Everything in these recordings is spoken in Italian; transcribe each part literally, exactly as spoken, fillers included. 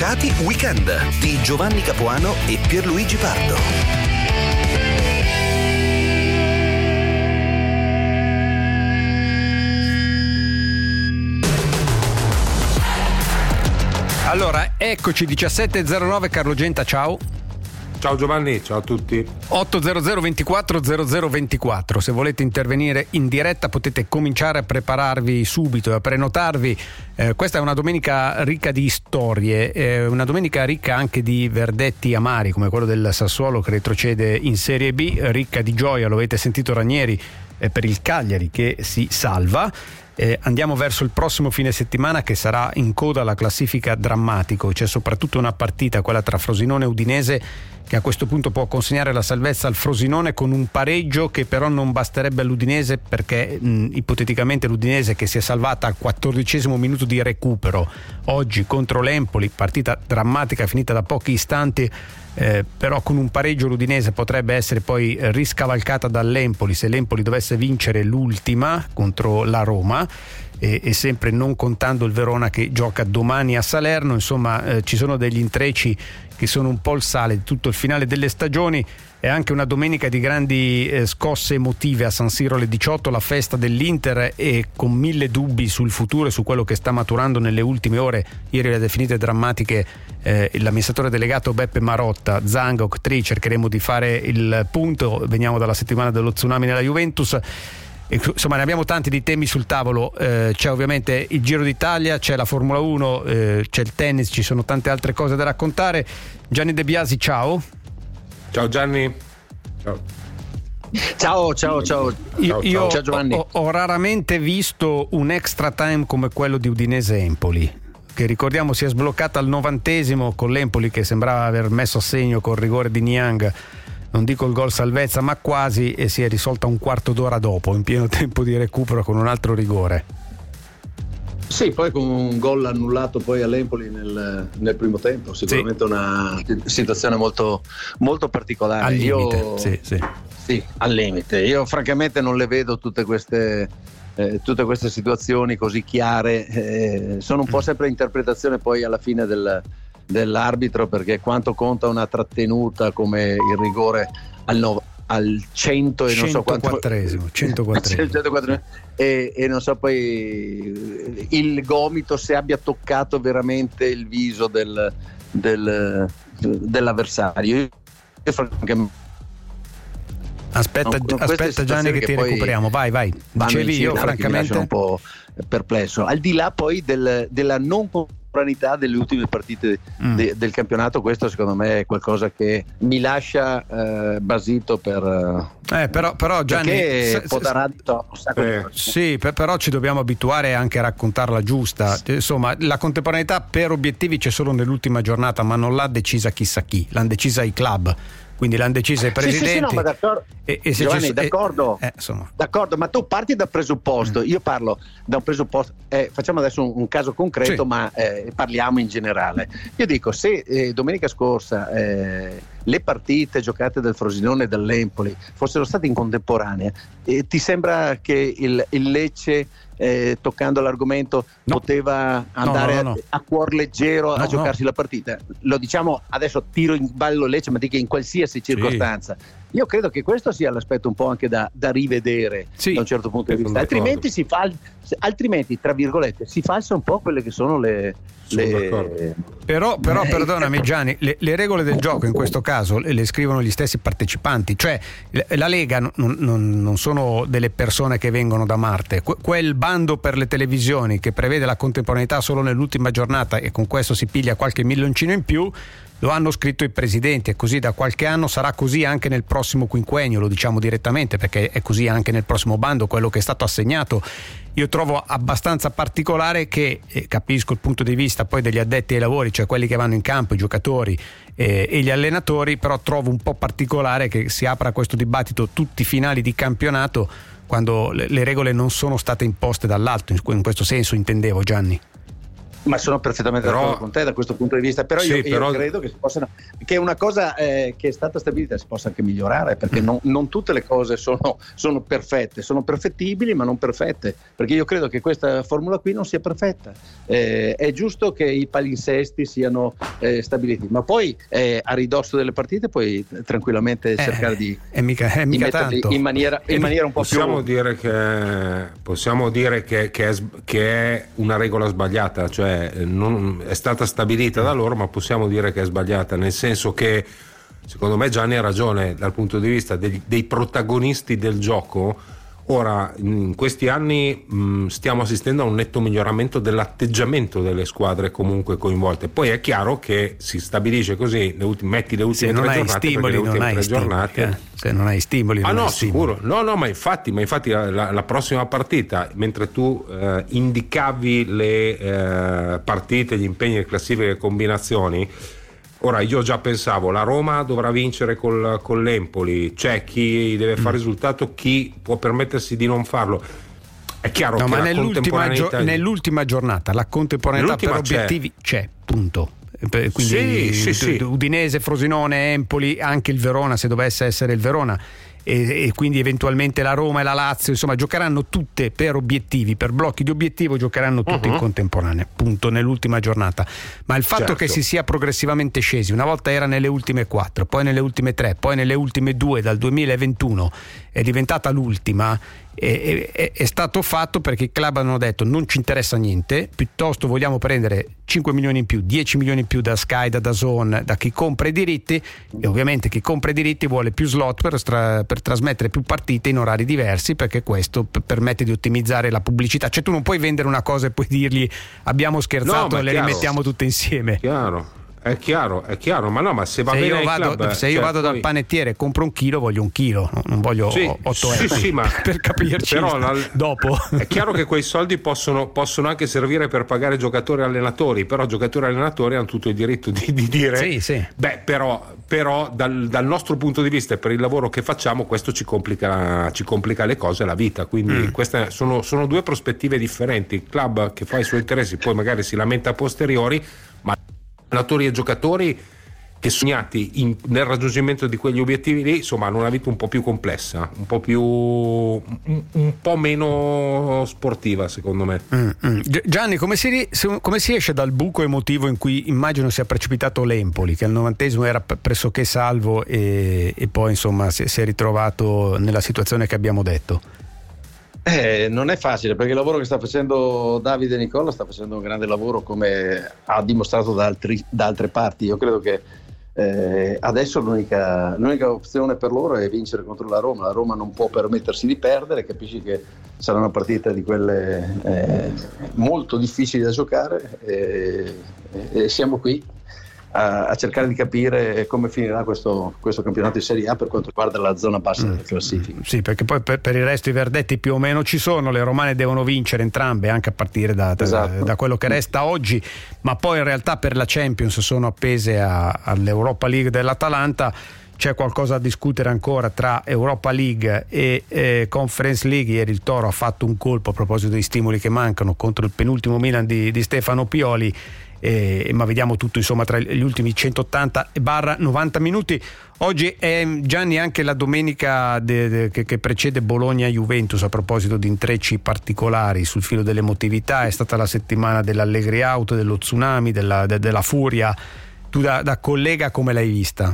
Immacolati Weekend di Giovanni Capuano e Pierluigi Pardo. Allora, eccoci, diciassette e zero nove, Carlo Genta, ciao. Ciao Giovanni, ciao a tutti. ottocento ventiquattro zero zero ventiquattro, se volete intervenire in diretta potete cominciare a prepararvi subito e a prenotarvi. Eh, questa è una domenica ricca di storie, eh, una domenica ricca anche di verdetti amari come quello del Sassuolo che retrocede in Serie B, ricca di gioia, lo avete sentito Ranieri, eh, per il Cagliari che si salva. Eh, andiamo verso il prossimo fine settimana che sarà in coda alla classifica drammatico. C'è soprattutto una partita, quella tra Frosinone e Udinese, che a questo punto può consegnare la salvezza al Frosinone con un pareggio che però non basterebbe all'Udinese, perché mh, ipoteticamente l'Udinese, che si è salvata al quattordicesimo minuto di recupero oggi contro l'Empoli, partita drammatica finita da pochi istanti, eh, però con un pareggio l'Udinese potrebbe essere poi riscavalcata dall'Empoli se l'Empoli dovesse vincere l'ultima contro la Roma. E, e sempre non contando il Verona che gioca domani a Salerno. Insomma, eh, ci sono degli intrecci che sono un po' il sale di tutto il finale delle stagioni. È anche una domenica di grandi eh, scosse emotive a San Siro alle diciotto, la festa dell'Inter, e con mille dubbi sul futuro e su quello che sta maturando nelle ultime ore. Ieri le definite drammatiche eh, l'amministratore delegato Beppe Marotta, Zanga, Octree, cercheremo di fare il punto. Veniamo dalla settimana dello tsunami nella Juventus. Insomma, ne abbiamo tanti di temi sul tavolo. Eh, c'è ovviamente il Giro d'Italia, c'è la Formula uno, eh, c'è il tennis, ci sono tante altre cose da raccontare. Gianni De Biasi, ciao. Ciao Gianni. Ciao. Ciao, ciao, ciao. Io, io ciao Giovanni. Ho, ho raramente visto un extra time come quello di Udinese-Empoli, che ricordiamo si è sbloccata al novantesimo con l'Empoli che sembrava aver messo a segno col rigore di Niang. Non dico il gol salvezza, ma quasi, e si è risolta un quarto d'ora dopo, in pieno tempo di recupero con un altro rigore. Sì, poi con un gol annullato poi all'Empoli nel, nel primo tempo, sicuramente sì. Una situazione molto, molto particolare. Al limite, Io, sì, sì. Sì, al limite. Io francamente non le vedo tutte queste, eh, tutte queste situazioni così chiare. Eh, sono un po' sempre interpretazione poi alla fine del... dell'arbitro, perché quanto conta una trattenuta come il rigore al, no, al cento e non so quanto centoquattresimo e, e non so poi il gomito se abbia toccato veramente il viso del, del, dell'avversario. Io, francamente, aspetta, no, aspetta Gianni che ti che recuperiamo, vai vai dicevi. Io francamente un po' perplesso, al di là poi del, della non sovranità delle ultime partite mm. de, del campionato. Questo secondo me è qualcosa che mi lascia eh, basito per eh, però, però Gianni se, potrà se, eh, sì, per, però ci dobbiamo abituare anche a raccontarla giusta. Insomma, la contemporaneità per obiettivi c'è solo nell'ultima giornata, ma non l'ha decisa chissà chi, l'hanno decisa i club, quindi l'hanno deciso i presidenti. Sì, sì, sì, no, ma d'accordo. E, e se Giovanni, ci, d'accordo, eh, insomma. d'accordo, ma tu parti dal presupposto, mm. io parlo da un presupposto, eh, facciamo adesso un, un caso concreto, sì. ma eh, parliamo in generale. Io dico, se eh, domenica scorsa eh, le partite giocate del Frosinone e dell'Empoli fossero state in contemporanea, eh, ti sembra che il, il Lecce, eh, toccando l'argomento, no. poteva andare no, no, no, no. A, a cuor leggero no, a giocarsi no. la partita? Lo diciamo adesso, tiro in ballo Lecce, ma dico in qualsiasi circostanza. Sì. Io credo che questo sia l'aspetto un po' anche da, da rivedere, sì, da un certo punto di vista, altrimenti si fa, altrimenti tra virgolette si falsa un po' quelle che sono le, le... però, però eh, perdonami Gianni, le, le regole del gioco in questo caso le, le scrivono gli stessi partecipanti, cioè la Lega non, non, non sono delle persone che vengono da Marte. Que, quel bando per le televisioni che prevede la contemporaneità solo nell'ultima giornata e con questo si piglia qualche milioncino in più, lo hanno scritto i presidenti, e così da qualche anno sarà così anche nel prossimo quinquennio, lo diciamo direttamente perché è così anche nel prossimo bando, quello che è stato assegnato. Io trovo abbastanza particolare che, eh, capisco il punto di vista poi degli addetti ai lavori, cioè quelli che vanno in campo, i giocatori eh, e gli allenatori, però trovo un po' particolare che si apra questo dibattito tutti i finali di campionato quando le, le regole non sono state imposte dall'alto, in, in questo senso intendevo, Gianni. Ma sono perfettamente però, d'accordo con te da questo punto di vista, però sì, io, però... io credo che si possano, che una cosa eh, che è stata stabilita si possa anche migliorare, perché non, non tutte le cose sono, sono perfette, sono perfettibili ma non perfette, perché io credo che questa formula qui non sia perfetta. Eh, è giusto che i palinsesti siano eh, stabiliti, ma poi eh, a ridosso delle partite puoi tranquillamente eh, cercare di, è mica, è di mica metterli tanto. in maniera, in maniera un po' possiamo più... Dire che, possiamo dire che, che, è, che è una regola sbagliata, cioè non è stata stabilita da loro, ma possiamo dire che è sbagliata, nel senso che secondo me Gianni ha ragione dal punto di vista dei, dei protagonisti del gioco. Ora, in questi anni mh, stiamo assistendo a un netto miglioramento dell'atteggiamento delle squadre comunque coinvolte. Poi è chiaro che si stabilisce così, le ultime, metti le ultime se tre non hai giornate, stimoli, le non ultime hai tre stimoli, giornate. Eh. Se non hai stimoli, Ah non no, hai sicuro. stimoli. No, no, ma infatti, ma infatti la, la prossima partita, mentre tu eh, indicavi le eh, partite, gli impegni, le classifiche, le combinazioni. Ora io già pensavo la Roma dovrà vincere col, con l'Empoli, c'è chi deve fare Mm. risultato, chi può permettersi di non farlo. È chiaro No, che ma la nell'ultima, contemporaneità gio- nell'ultima giornata la contemporaneità per Nell'ultima c'è. obiettivi c'è, punto. Per- Quindi Sì, sì, sì. Udinese, Frosinone, Empoli, anche il Verona, se dovesse essere il Verona, e, e quindi eventualmente la Roma e la Lazio, insomma giocheranno tutte per obiettivi, per blocchi di obiettivo, giocheranno tutte Uh-huh. in contemporanea, punto, nell'ultima giornata. Ma il fatto Certo. che si sia progressivamente scesi, una volta era nelle ultime quattro, poi nelle ultime tre, poi nelle ultime due dal duemilaventuno, è diventata l'ultima, è, è, è stato fatto perché i club hanno detto non ci interessa niente, piuttosto vogliamo prendere cinque milioni in più, dieci milioni in più da Sky, da DAZN, da chi compra i diritti, e ovviamente chi compra i diritti vuole più slot per, stra- per trasmettere più partite in orari diversi, perché questo p- permette di ottimizzare la pubblicità. Cioè tu non puoi vendere una cosa e poi dirgli abbiamo scherzato No, e le chiaro. rimettiamo tutte insieme. Chiaro, è chiaro, è chiaro, ma no, ma se va Se bene io ai vado, club, se io cioè, vado dal poi- panettiere e compro un chilo, voglio un chilo, no? Non voglio Sì, otto sì, euro sì, ma per capirci. però la- dopo. È chiaro che quei soldi possono, possono anche servire per pagare giocatori e allenatori, però giocatori e allenatori hanno tutto il diritto di, di dire Sì, sì. beh, però, però dal, dal nostro punto di vista e per il lavoro che facciamo questo ci complica, ci complica le cose, la vita, quindi Mm. queste sono, sono due prospettive differenti. Il club che fa i suoi interessi poi magari si lamenta a posteriori, ma allenatori e giocatori che sognati in, nel raggiungimento di quegli obiettivi lì, insomma, hanno una vita un po' più complessa, un po' più un, un po' meno sportiva, secondo me. Mm, mm. Gi- Gianni, come si, ri- se- come si esce dal buco emotivo in cui immagino sia precipitato l'Empoli, che al novantesimo era p- pressoché salvo e, e poi insomma si, si è ritrovato nella situazione che abbiamo detto? Eh, non è facile, perché il lavoro che sta facendo Davide Nicola sta facendo un grande lavoro, come ha dimostrato da, altri, da altre parti. Io credo che eh, adesso l'unica, l'unica opzione per loro è vincere contro la Roma. La Roma non può permettersi di perdere, capisci che sarà una partita di quelle eh, molto difficili da giocare, e, e siamo qui a, a cercare di capire come finirà questo, questo campionato di Serie A per quanto riguarda la zona bassa Mm. della classifica. Sì, perché poi per, per il resto i verdetti più o meno ci sono, le romane devono vincere entrambe, anche a partire da, da, Esatto. da quello che resta oggi, ma poi in realtà per la Champions sono appese a, all'Europa League dell'Atalanta. C'è qualcosa da discutere ancora tra Europa League e eh, Conference League. Ieri il Toro ha fatto un colpo a proposito dei stimoli che mancano contro il penultimo Milan di, di Stefano Pioli. Eh, ma vediamo tutto insomma tra gli ultimi centottanta barra novanta minuti. Oggi è, Gianni, anche la domenica de, de, che, che precede Bologna-Juventus. A proposito di intrecci particolari sul filo dell'emotività, è stata la settimana dell'Allegri Auto, dello tsunami, della, de, della furia. Tu da, da collega come l'hai vista?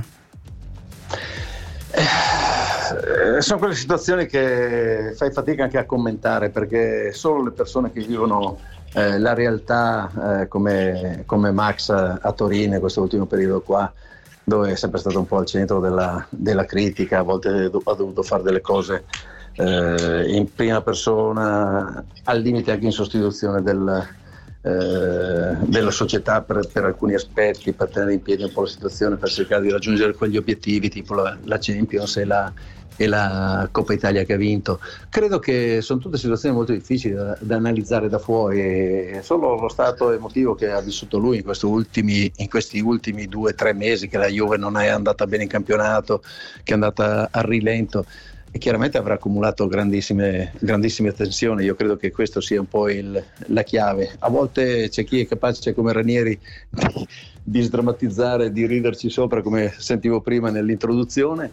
Eh, sono quelle situazioni che fai fatica anche a commentare, perché solo le persone che vivono eh, la realtà eh, come, come Max a, a Torino in questo ultimo periodo qua, dove è sempre stato un po' al centro della, della critica, a volte ha dovuto fare delle cose eh, in prima persona, al limite anche in sostituzione del, eh, della società per, per alcuni aspetti, per tenere in piedi un po' la situazione, per cercare di raggiungere quegli obiettivi tipo la, la Champions e la, e la Coppa Italia che ha vinto. Credo che sono tutte situazioni molto difficili da, da analizzare da fuori, e solo lo stato emotivo che ha vissuto lui in, questi ultimi, in questi ultimi due o tre mesi, che la Juve non è andata bene in campionato, che è andata a rilento, e chiaramente avrà accumulato grandissime, grandissime tensioni. Io credo che questo sia un po' il, la chiave. A volte c'è chi è capace come Ranieri di, di sdrammatizzare, di riderci sopra, come sentivo prima nell'introduzione,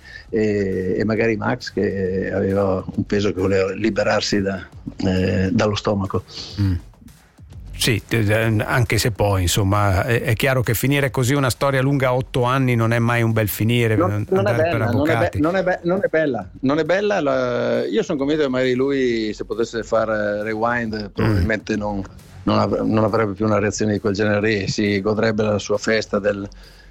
e, e magari Max che aveva un peso che voleva liberarsi da, eh, dallo stomaco. Mm. Sì, anche se poi insomma è chiaro che finire così una storia lunga otto anni non è mai un bel finire. Non, non, è, bella, non, è, be- non, è, be- non è bella, non è bella. La... Io sono convinto che magari lui, se potesse fare rewind, probabilmente mm. non, non, av- non avrebbe più una reazione di quel genere, si godrebbe la sua festa del,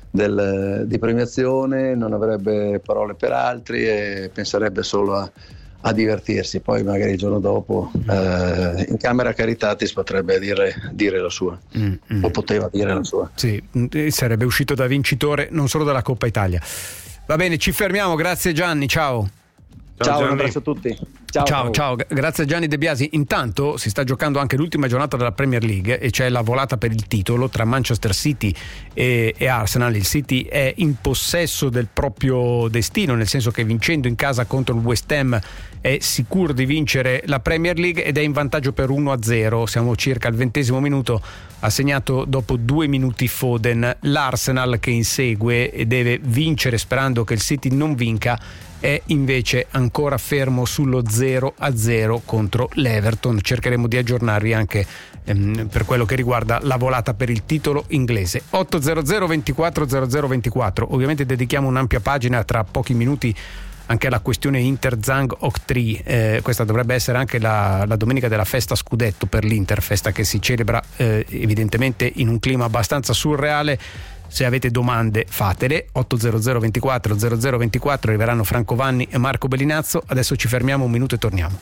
del, di premiazione, non avrebbe parole per altri e penserebbe solo a a divertirsi. Poi magari il giorno dopo eh, in camera Caritatis potrebbe dire, dire la sua mm, mm. o poteva dire la sua. Sì, sarebbe uscito da vincitore non solo della Coppa Italia. Va bene, ci fermiamo, grazie Gianni, ciao. Ciao, ciao un abbraccio a tutti. Ciao, ciao, ciao, grazie a Gianni De Biasi. Intanto si sta giocando anche l'ultima giornata della Premier League e c'è la volata per il titolo tra Manchester City e, e Arsenal. Il City è in possesso del proprio destino, nel senso che vincendo in casa contro il West Ham è sicuro di vincere la Premier League ed è in vantaggio per uno a zero. Siamo circa al ventesimo minuto, ha segnato dopo due minuti Foden. L'Arsenal, che insegue e deve vincere sperando che il City non vinca, è invece ancora fermo sullo zero a zero contro l'Everton. Cercheremo di aggiornarvi anche ehm, per quello che riguarda la volata per il titolo inglese. otto zero zero ventiquattro zero zero ventiquattro. Ovviamente dedichiamo un'ampia pagina tra pochi minuti anche alla questione Inter Zang Oktri. Eh, questa dovrebbe essere anche la, la domenica della festa scudetto per l'Inter, festa che si celebra eh, evidentemente in un clima abbastanza surreale. Se avete domande fatele. Otto zero zero ventiquattro zero zero ventiquattro, arriveranno Franco Vanni e Marco Bellinazzo. Adesso ci fermiamo un minuto e torniamo.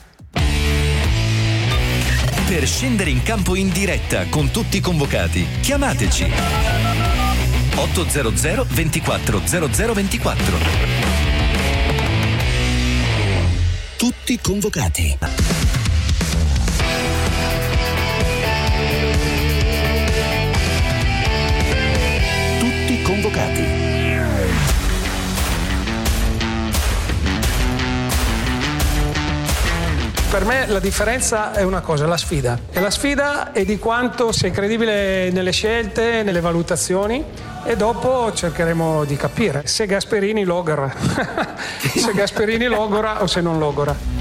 Per scendere in campo in diretta con tutti i convocati, chiamateci otto zero zero ventiquattro zero zero ventiquattro. Tutti convocati. Convocati. Per me la differenza è una cosa, la sfida. E la sfida è di quanto sei credibile nelle scelte, nelle valutazioni, e dopo cercheremo di capire se Gasperini logora, se Gasperini logora o se non logora.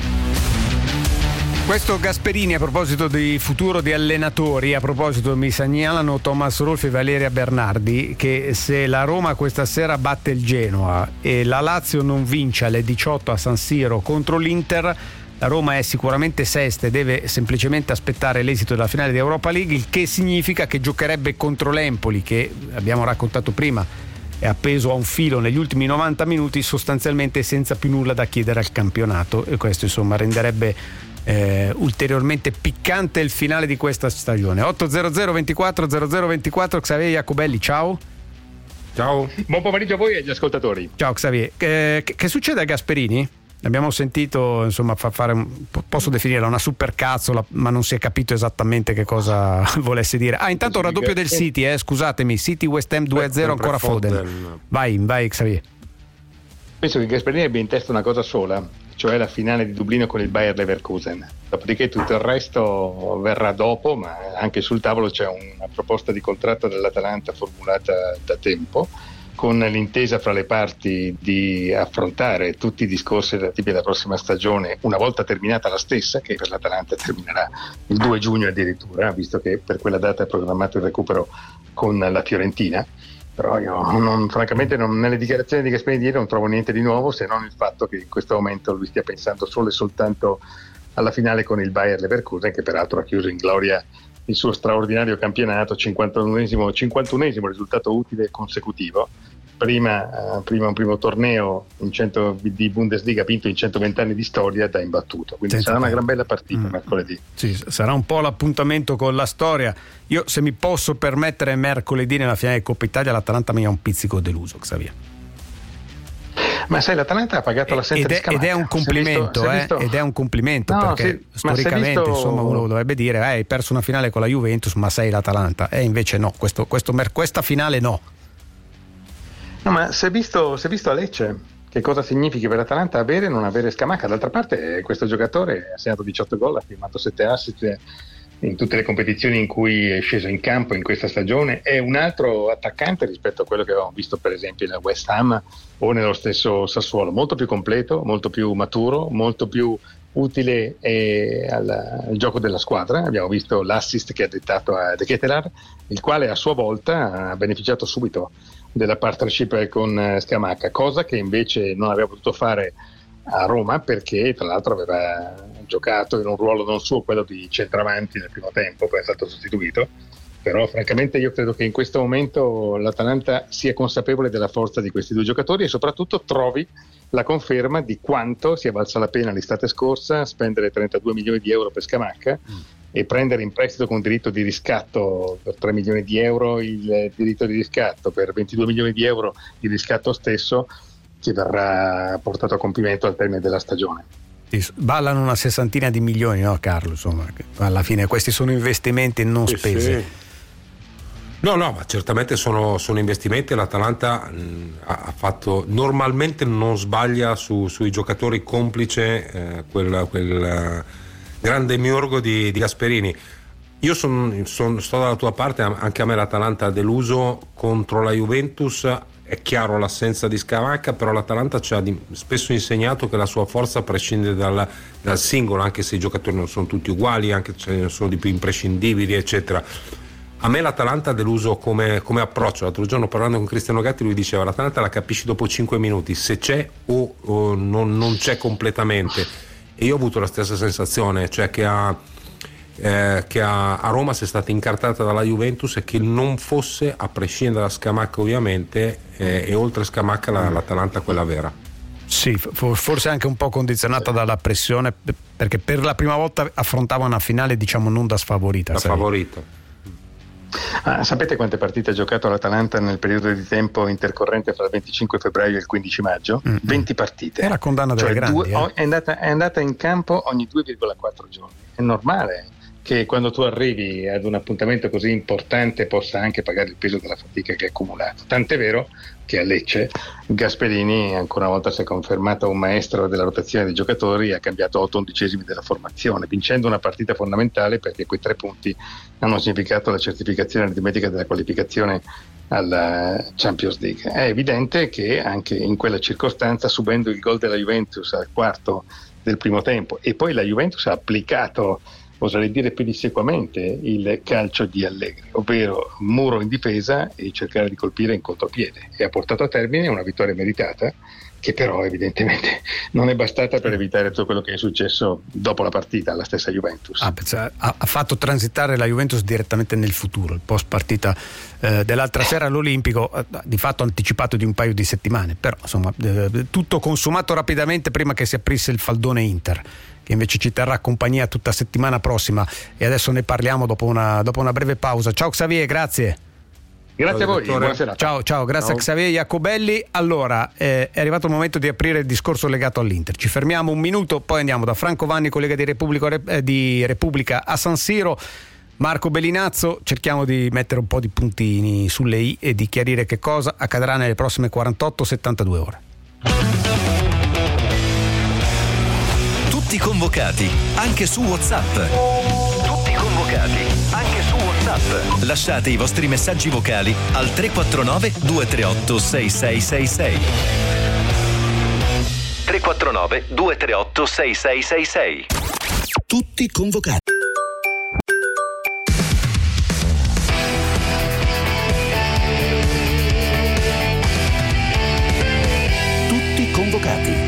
Questo Gasperini, a proposito di futuro di allenatori, a proposito mi segnalano Thomas Rolf e Valeria Bernardi che se la Roma questa sera batte il Genoa e la Lazio non vince alle diciotto a San Siro contro l'Inter, la Roma è sicuramente sesta e deve semplicemente aspettare l'esito della finale di Europa League, il che significa che giocherebbe contro l'Empoli, che abbiamo raccontato prima è appeso a un filo negli ultimi novanta minuti, sostanzialmente senza più nulla da chiedere al campionato, e questo insomma renderebbe Eh, ulteriormente piccante il finale di questa stagione. otto zero zero ventiquattro zero zero ventiquattro. Xavier Jacobelli, ciao. Ciao. Buon pomeriggio a voi e agli ascoltatori. Ciao Xavier. Eh, che, che succede a Gasperini? Abbiamo sentito, insomma, fa fare un, posso definirla una supercazzola, ma non si è capito esattamente che cosa volesse dire. Ah, intanto raddoppio del City, eh, scusatemi, City West Ham due a zero, ancora Foden. Vai, vai Xavier. Penso che Gasperini abbia in testa una cosa sola, cioè la finale di Dublino con il Bayer Leverkusen. Dopodiché tutto il resto verrà dopo, ma anche sul tavolo c'è una proposta di contratto dell'Atalanta formulata da tempo, con l'intesa fra le parti di affrontare tutti i discorsi relativi alla prossima stagione una volta terminata la stessa, che per l'Atalanta terminerà il due giugno addirittura, visto che per quella data è programmato il recupero con la Fiorentina. Però io non, francamente non, nelle dichiarazioni di Gasperini ieri non trovo niente di nuovo, se non il fatto che in questo momento lui stia pensando solo e soltanto alla finale con il Bayer Leverkusen, che peraltro ha chiuso in gloria il suo straordinario campionato, cinquantunesimo, cinquantunesimo risultato utile consecutivo. Prima, eh, prima un primo torneo in cento, di Bundesliga vinto in centoventi anni di storia da imbattuto, quindi Senza sarà una gran bella partita mm. mercoledì. Sì, sarà un po' l'appuntamento con la storia. Io, se mi posso permettere, mercoledì nella finale di Coppa Italia l'Atalanta mi ha un pizzico deluso, Xavier. Ma sai, l'Atalanta ha pagato l'assenza ed è, di Scamacca. Ed è un complimento, visto, eh, visto... ed è un complimento no, perché si, storicamente visto... insomma uno dovrebbe dire eh, hai perso una finale con la Juventus, ma sei l'Atalanta. E invece no, questo, questo, questa finale no. No, ma si è visto, si è visto a Lecce, che cosa significhi per l'Atalanta avere o non avere Scamacca. D'altra parte questo giocatore ha segnato diciotto gol, ha firmato sette assist in tutte le competizioni in cui è sceso in campo in questa stagione, è un altro attaccante rispetto a quello che avevamo visto per esempio nel West Ham o nello stesso Sassuolo, molto più completo, molto più maturo, molto più utile eh, al, al gioco della squadra. Abbiamo visto l'assist che ha dettato a De Ketelaere, il quale a sua volta ha beneficiato subito della partnership con Scamacca, cosa che invece non aveva potuto fare a Roma, perché tra l'altro aveva giocato in un ruolo non suo, quello di centravanti nel primo tempo, poi è stato sostituito. Però francamente io credo che in questo momento l'Atalanta sia consapevole della forza di questi due giocatori e soprattutto trovi la conferma di quanto sia valsa la pena l'estate scorsa spendere trentadue milioni di euro per Scamacca mm. e prendere in prestito con diritto di riscatto per tre milioni di euro il diritto di riscatto, per ventidue milioni di euro il riscatto stesso, che verrà portato a compimento al termine della stagione. Ballano una sessantina di milioni, no Carlo? Insomma, alla fine questi sono investimenti non sì, spese. Sì. No, no, ma certamente sono, sono investimenti. L'Atalanta mh, ha fatto, normalmente non sbaglia su, sui giocatori, complice eh, quel, quel uh, grande miurgo di, di Gasperini. Io son, son, sto dalla tua parte, anche a me l'Atalanta ha deluso contro la Juventus. È chiaro l'assenza di Scamacca, però l'Atalanta ci ha di, spesso insegnato che la sua forza prescinde dal, dal singolo, anche se i giocatori non sono tutti uguali, anche se ne sono di più imprescindibili, eccetera. A me l'Atalanta ha deluso come, come approccio. L'altro giorno parlando con Cristiano Gatti, lui diceva l'Atalanta la capisci dopo cinque minuti se c'è o, o non, non c'è completamente, e io ho avuto la stessa sensazione, cioè che a Eh, che a, a Roma sia stata incartata dalla Juventus e che non fosse, a prescindere da Scamacca ovviamente, eh, e oltre Scamacca la, l'Atalanta quella vera. Sì, forse anche un po' condizionata dalla pressione, perché per la prima volta affrontava una finale diciamo non da sfavorita. Da sai? favorito. Ah, sapete quante partite ha giocato l'Atalanta nel periodo di tempo intercorrente fra il venticinque febbraio e il quindici maggio? Mm-hmm. venti partite. Era condanna delle cioè grandi. Due, eh. è, andata, è andata in campo ogni due virgola quattro giorni. È normale che quando tu arrivi ad un appuntamento così importante possa anche pagare il peso della fatica che hai accumulato. Tant'è vero che a Lecce Gasperini ancora una volta si è confermato un maestro della rotazione dei giocatori e ha cambiato otto undicesimi della formazione, vincendo una partita fondamentale, perché quei tre punti hanno significato la certificazione aritmetica della qualificazione alla Champions League. È evidente che anche in quella circostanza, subendo il gol della Juventus al quarto del primo tempo, e poi la Juventus ha applicato, oserei dire pedissequamente, il calcio di Allegri, ovvero muro in difesa e cercare di colpire in contropiede, e ha portato a termine una vittoria meritata, che però evidentemente non è bastata per evitare tutto quello che è successo dopo la partita alla stessa Juventus. Ah, ha, ha fatto transitare la Juventus direttamente nel futuro. Il post partita eh, dell'altra sera all'Olimpico eh, di fatto anticipato di un paio di settimane, però insomma eh, tutto consumato rapidamente prima che si aprisse il faldone Inter, che invece ci terrà compagnia tutta settimana prossima, e adesso ne parliamo dopo una, dopo una breve pausa. Ciao Xavier, grazie. Grazie ciao, a voi, buonasera. Ciao, ciao, grazie ciao. A Xavier Jacobelli. Allora, eh, è arrivato il momento di aprire il discorso legato all'Inter. Ci fermiamo un minuto, poi andiamo da Franco Vanni, collega di Repubblica, eh, di Repubblica a San Siro, Marco Bellinazzo. Cerchiamo di mettere un po' di puntini sulle i e di chiarire che cosa accadrà nelle prossime quarantotto settantadue ore. Tutti convocati, anche su WhatsApp. Tutti convocati, anche su WhatsApp. Lasciate i vostri messaggi vocali al tre quattro nove due tre otto sei sei sei sei. tre quattro nove due tre otto sei sei sei sei. Tutti convocati. Tutti convocati.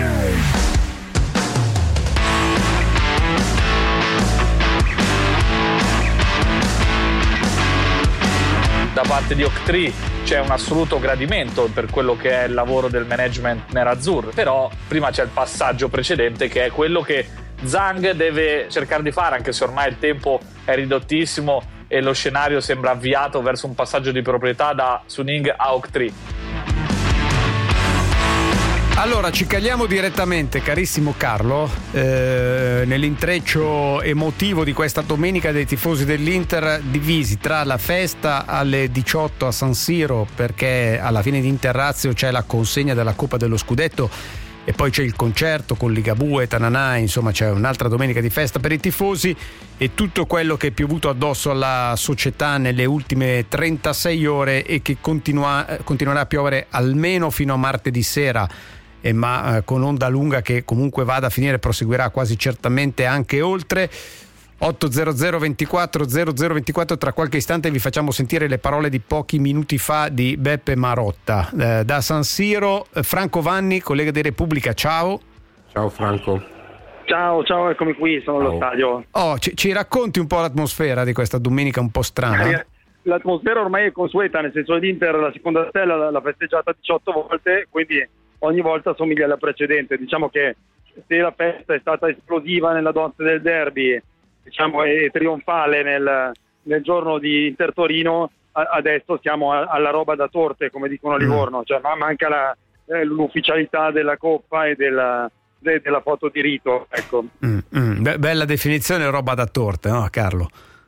Da parte di Octree c'è un assoluto gradimento per quello che è il lavoro del management nerazzurro, però prima c'è il passaggio precedente, che è quello che Zhang deve cercare di fare, anche se ormai il tempo è ridottissimo e lo scenario sembra avviato verso un passaggio di proprietà da Suning a Octree. Allora ci caliamo direttamente, carissimo Carlo, eh, nell'intreccio emotivo di questa domenica dei tifosi dell'Inter, divisi tra la festa alle diciotto a San Siro, perché alla fine di Interrazio c'è la consegna della Coppa dello Scudetto e poi c'è il concerto con Ligabue, Tananai, insomma c'è un'altra domenica di festa per i tifosi, e tutto quello che è piovuto addosso alla società nelle ultime trentasei ore e che continua, continuerà a piovere almeno fino a martedì sera, eh, ma eh, con onda lunga che comunque vada a finire, proseguirà quasi certamente anche oltre. ottocento ventiquattro zero zero ventiquattro, tra qualche istante vi facciamo sentire le parole di pochi minuti fa di Beppe Marotta. Eh, da San Siro, eh, Franco Vanni, collega di Repubblica, ciao. Ciao Franco. Ciao, ciao, eccomi qui, sono ciao. allo stadio. Oh, ci, ci racconti un po' l'atmosfera di questa domenica un po' strana? L'atmosfera ormai è consueta, nel senso che l'Inter la seconda stella l'ha festeggiata diciotto volte, quindi ogni volta somiglia alla precedente. Diciamo che se la festa è stata esplosiva nella notte del derby, diciamo, è trionfale nel, nel giorno di Inter-Torino, a, adesso siamo a, alla roba da torte, come dicono a Livorno, cioè ma manca la, eh, l'ufficialità della Coppa e della, de, della foto di rito, ecco. Mm, mm, be- bella definizione, roba da torte, no Carlo?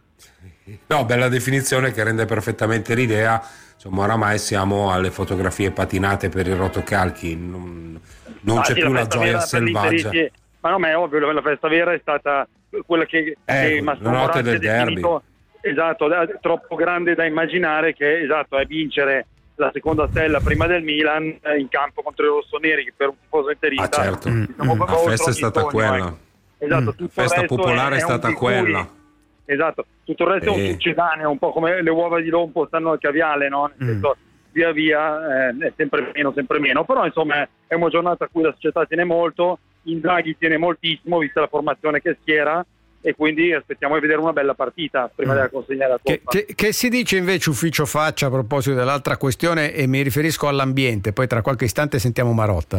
No, bella definizione che rende perfettamente l'idea. Insomma, oramai siamo alle fotografie patinate per i rotocalchi, non, non ah, c'è sì, più la, la gioia selvaggia. Ma no, ma è ovvio, la festa vera è stata quella che, eh, che Mastro Moratti ha definito, esatto, troppo grande da immaginare, che esatto, è vincere la seconda stella prima del Milan in campo contro i rossoneri, che per un tifoso interista, ah, certo. diciamo, mm. la festa è stata sogno, quella, ecco. Esatto, mm. la festa popolare è, è stata quella. Cui, esatto, tutto il resto e... è un succedaneo, un po' come le uova di Lompo stanno al caviale, no? Nel senso, mm. via via eh, è sempre meno, sempre meno, però insomma è una giornata a cui la società tiene molto. Inzaghi tiene moltissimo, vista la formazione che schiera, e quindi aspettiamo di vedere una bella partita prima mm. della consegna della Coppa. Che, che, che si dice invece ufficio faccia a proposito dell'altra questione, e mi riferisco all'ambiente, poi tra qualche istante sentiamo Marotta.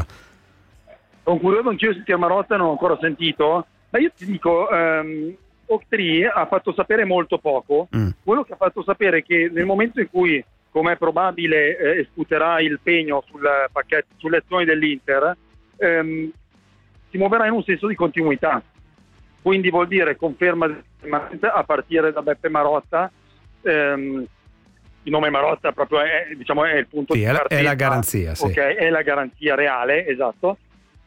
Sono curioso anch'io di sentire Marotta, non ho ancora sentito, ma io ti dico, um, Octree ha fatto sapere molto poco, mm. quello che ha fatto sapere è che nel momento in cui, come è probabile, eh, esputerà il pegno sul pacchetto, sulle azioni dell'Inter, ehm, si muoverà in un senso di continuità, quindi vuol dire conferma a partire da Beppe Marotta. Ehm, il nome Marotta proprio è, diciamo, è il punto sì, di è partenza, è la garanzia, sì. Okay, è la garanzia reale, esatto.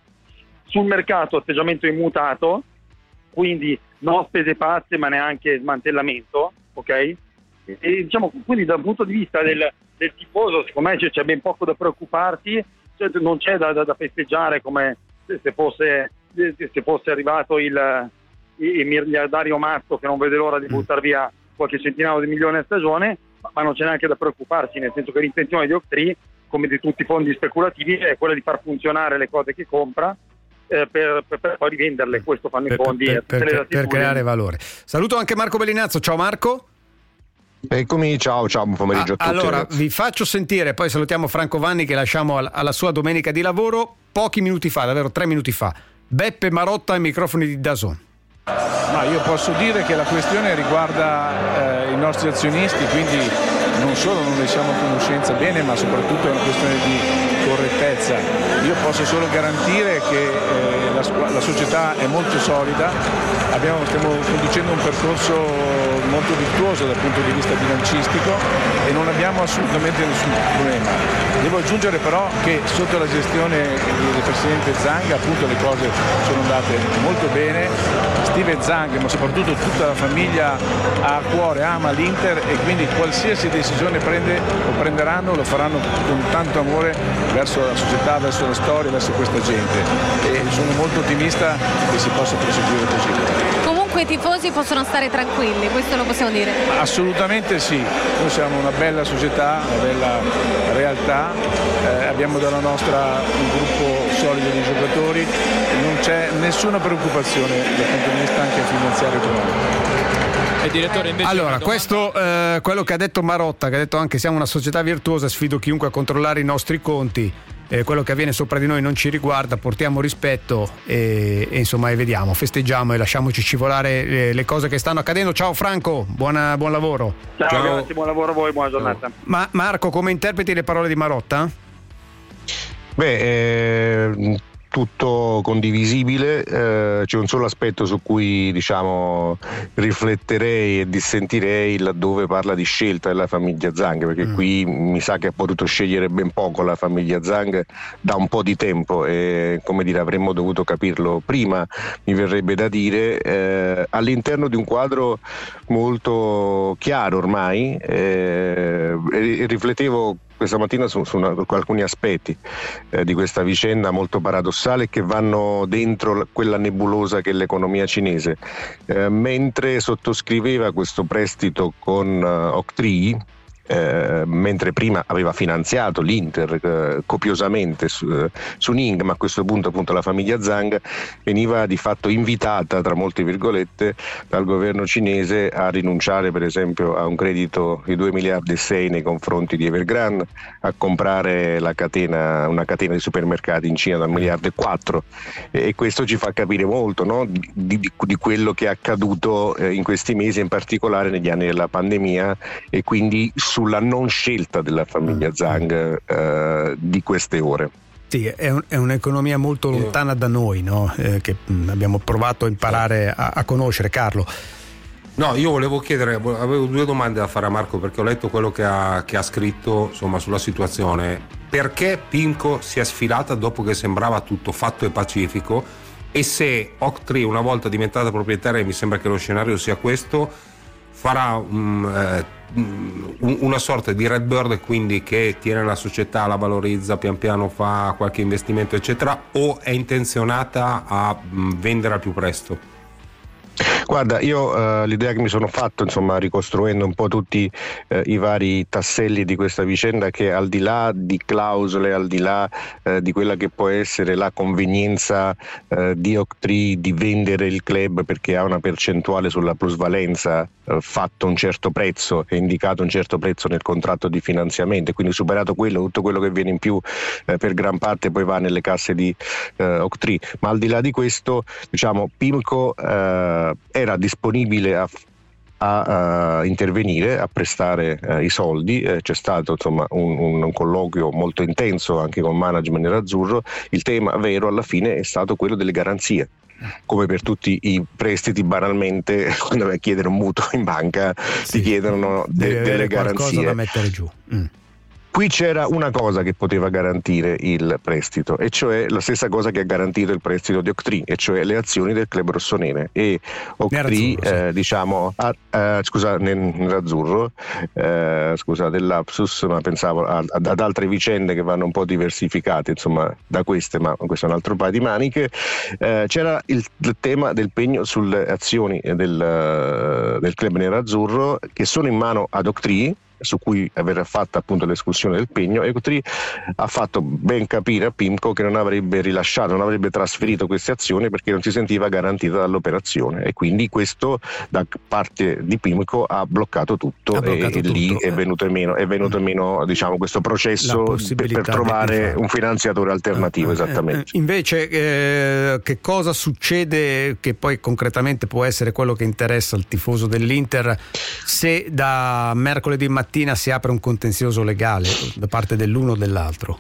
Sul mercato atteggiamento immutato, quindi non spese pazze ma neanche smantellamento, ok? E, diciamo, quindi dal punto di vista del, del tifoso, secondo me c'è, c'è ben poco da preoccuparsi, cioè, non c'è da, da, da festeggiare come se fosse, se fosse arrivato il, il miliardario matto che non vede l'ora di buttare via qualche centinaio di milioni a stagione, ma non c'è neanche da preoccuparsi, nel senso che l'intenzione di Octree, come di tutti i fondi speculativi, è quella di far funzionare le cose che compra eh, per, per, per poi rivenderle. Questo fanno i fondi per, per, per, per creare valore. Saluto anche Marco Bellinazzo. Ciao Marco. Eccomi, ciao, ciao, buon pomeriggio a, a tutti. Allora, ragazzi. Vi faccio sentire, poi salutiamo Franco Vanni che lasciamo alla sua domenica di lavoro. Pochi minuti fa, davvero tre minuti fa, Beppe Marotta ai microfoni di D A Z N. Ma io posso dire che la questione riguarda eh, i nostri azionisti, quindi non solo non ne siamo a conoscenza bene, ma soprattutto è una questione di correttezza. Io posso solo garantire che eh, la, la società è molto solida, abbiamo, stiamo conducendo un percorso molto virtuoso dal punto di vista bilancistico e non abbiamo assolutamente nessun problema. Devo aggiungere però che sotto la gestione del presidente Zang appunto le cose sono andate molto bene. Steve Zang, ma soprattutto tutta la famiglia ha a cuore, ama l'Inter e quindi qualsiasi decisione prende o prenderanno lo faranno con tanto amore verso la società, verso la storia, verso questa gente, e sono molto ottimista che si possa proseguire così. Comunque i tifosi possono stare tranquilli, questo lo possiamo dire? Assolutamente sì, noi siamo una bella società, una bella realtà, eh, abbiamo dalla nostra un gruppo solido di giocatori, non c'è nessuna preoccupazione dal punto di vista anche finanziario e economico. E direttore, invece allora, questo eh, quello che ha detto Marotta, che ha detto anche siamo una società virtuosa, sfido chiunque a controllare i nostri conti, eh, quello che avviene sopra di noi non ci riguarda, portiamo rispetto e, e insomma e vediamo, festeggiamo e lasciamoci scivolare le, le cose che stanno accadendo. Ciao Franco, buona, buon lavoro. Ciao, Ciao. Grazie, buon lavoro a voi, buona giornata. Ma Marco, come interpreti le parole di Marotta? Beh, eh, tutto condivisibile, eh, c'è un solo aspetto su cui diciamo rifletterei e dissentirei laddove parla di scelta della famiglia Zhang, perché mm. qui mi sa che ha potuto scegliere ben poco la famiglia Zhang da un po' di tempo e, come dire, avremmo dovuto capirlo prima, mi verrebbe da dire, eh, all'interno di un quadro molto chiaro ormai, eh, e riflettevo questa mattina su, su, una, su alcuni aspetti eh, di questa vicenda molto paradossale che vanno dentro quella nebulosa che è l'economia cinese. Eh, mentre sottoscriveva questo prestito con uh, Oaktree, Eh, mentre prima aveva finanziato l'Inter eh, copiosamente su, eh, su Ning, ma a questo punto appunto la famiglia Zhang veniva di fatto invitata, tra molte virgolette, dal governo cinese a rinunciare per esempio a un credito di due miliardi e sei nei confronti di Evergrande, a comprare la catena, una catena di supermercati in Cina da un miliardo e quattro, e questo ci fa capire molto, no? di, di, di quello che è accaduto eh, in questi mesi, in particolare negli anni della pandemia, e quindi su sulla non scelta della famiglia Zhang eh, di queste ore. Sì, è, un, è un'economia molto lontana da noi, no? eh, che mh, abbiamo provato a imparare a, a conoscere. Carlo. No, io volevo chiedere, avevo due domande da fare a Marco, perché ho letto quello che ha, che ha scritto insomma sulla situazione. Perché PIMCO si è sfilata dopo che sembrava tutto fatto e pacifico, e se Oaktree, una volta diventata proprietaria, mi sembra che lo scenario sia questo, farà um, eh, una sorta di Red Bird, quindi che tiene la società, la valorizza, pian piano fa qualche investimento eccetera, o è intenzionata a mh, vendere al più presto? Guarda, io uh, l'idea che mi sono fatto, insomma, ricostruendo un po' tutti uh, i vari tasselli di questa vicenda, che al di là di clausole, al di là uh, di quella che può essere la convenienza uh, di Oaktree di vendere il club perché ha una percentuale sulla plusvalenza, uh, fatto un certo prezzo e indicato un certo prezzo nel contratto di finanziamento, e quindi superato quello, tutto quello che viene in più uh, per gran parte poi va nelle casse di uh, Oaktree. Ma al di là di questo, diciamo, PIMCO uh, era disponibile a, a, a intervenire, a prestare eh, i soldi. Eh, c'è stato insomma un, un colloquio molto intenso anche con management nerazzurro. Il tema vero alla fine è stato quello delle garanzie. Come per tutti i prestiti, banalmente quando vai a chiedere un mutuo in banca sì, ti chiedono de- delle garanzie, qualcosa da mettere giù. Mm. Qui c'era una cosa che poteva garantire il prestito, e cioè la stessa cosa che ha garantito il prestito di Oaktree, e cioè le azioni del club rossonere. E Oaktree, sì. eh, diciamo, ah, eh, scusa, nerazzurro, eh, scusate il lapsus, ma pensavo ad, ad altre vicende che vanno un po' diversificate, insomma, da queste, ma questo è un altro paio di maniche. Eh, c'era il, il tema del pegno sulle azioni del, del club nerazzurro, che sono in mano ad Oaktree, su cui aver fatto appunto l'escursione del pegno, e Oaktree ha fatto ben capire a PIMCO che non avrebbe rilasciato, non avrebbe trasferito queste azioni perché non si sentiva garantita dall'operazione, e quindi questo da parte di PIMCO ha bloccato tutto, ha bloccato e, tutto. Lì è venuto meno, è venuto meno diciamo questo processo per, per trovare un finanziatore alternativo. Esattamente. Invece eh, che cosa succede, che poi concretamente può essere quello che interessa al tifoso dell'Inter, se da mercoledì mattina si apre un contenzioso legale da parte dell'uno o dell'altro?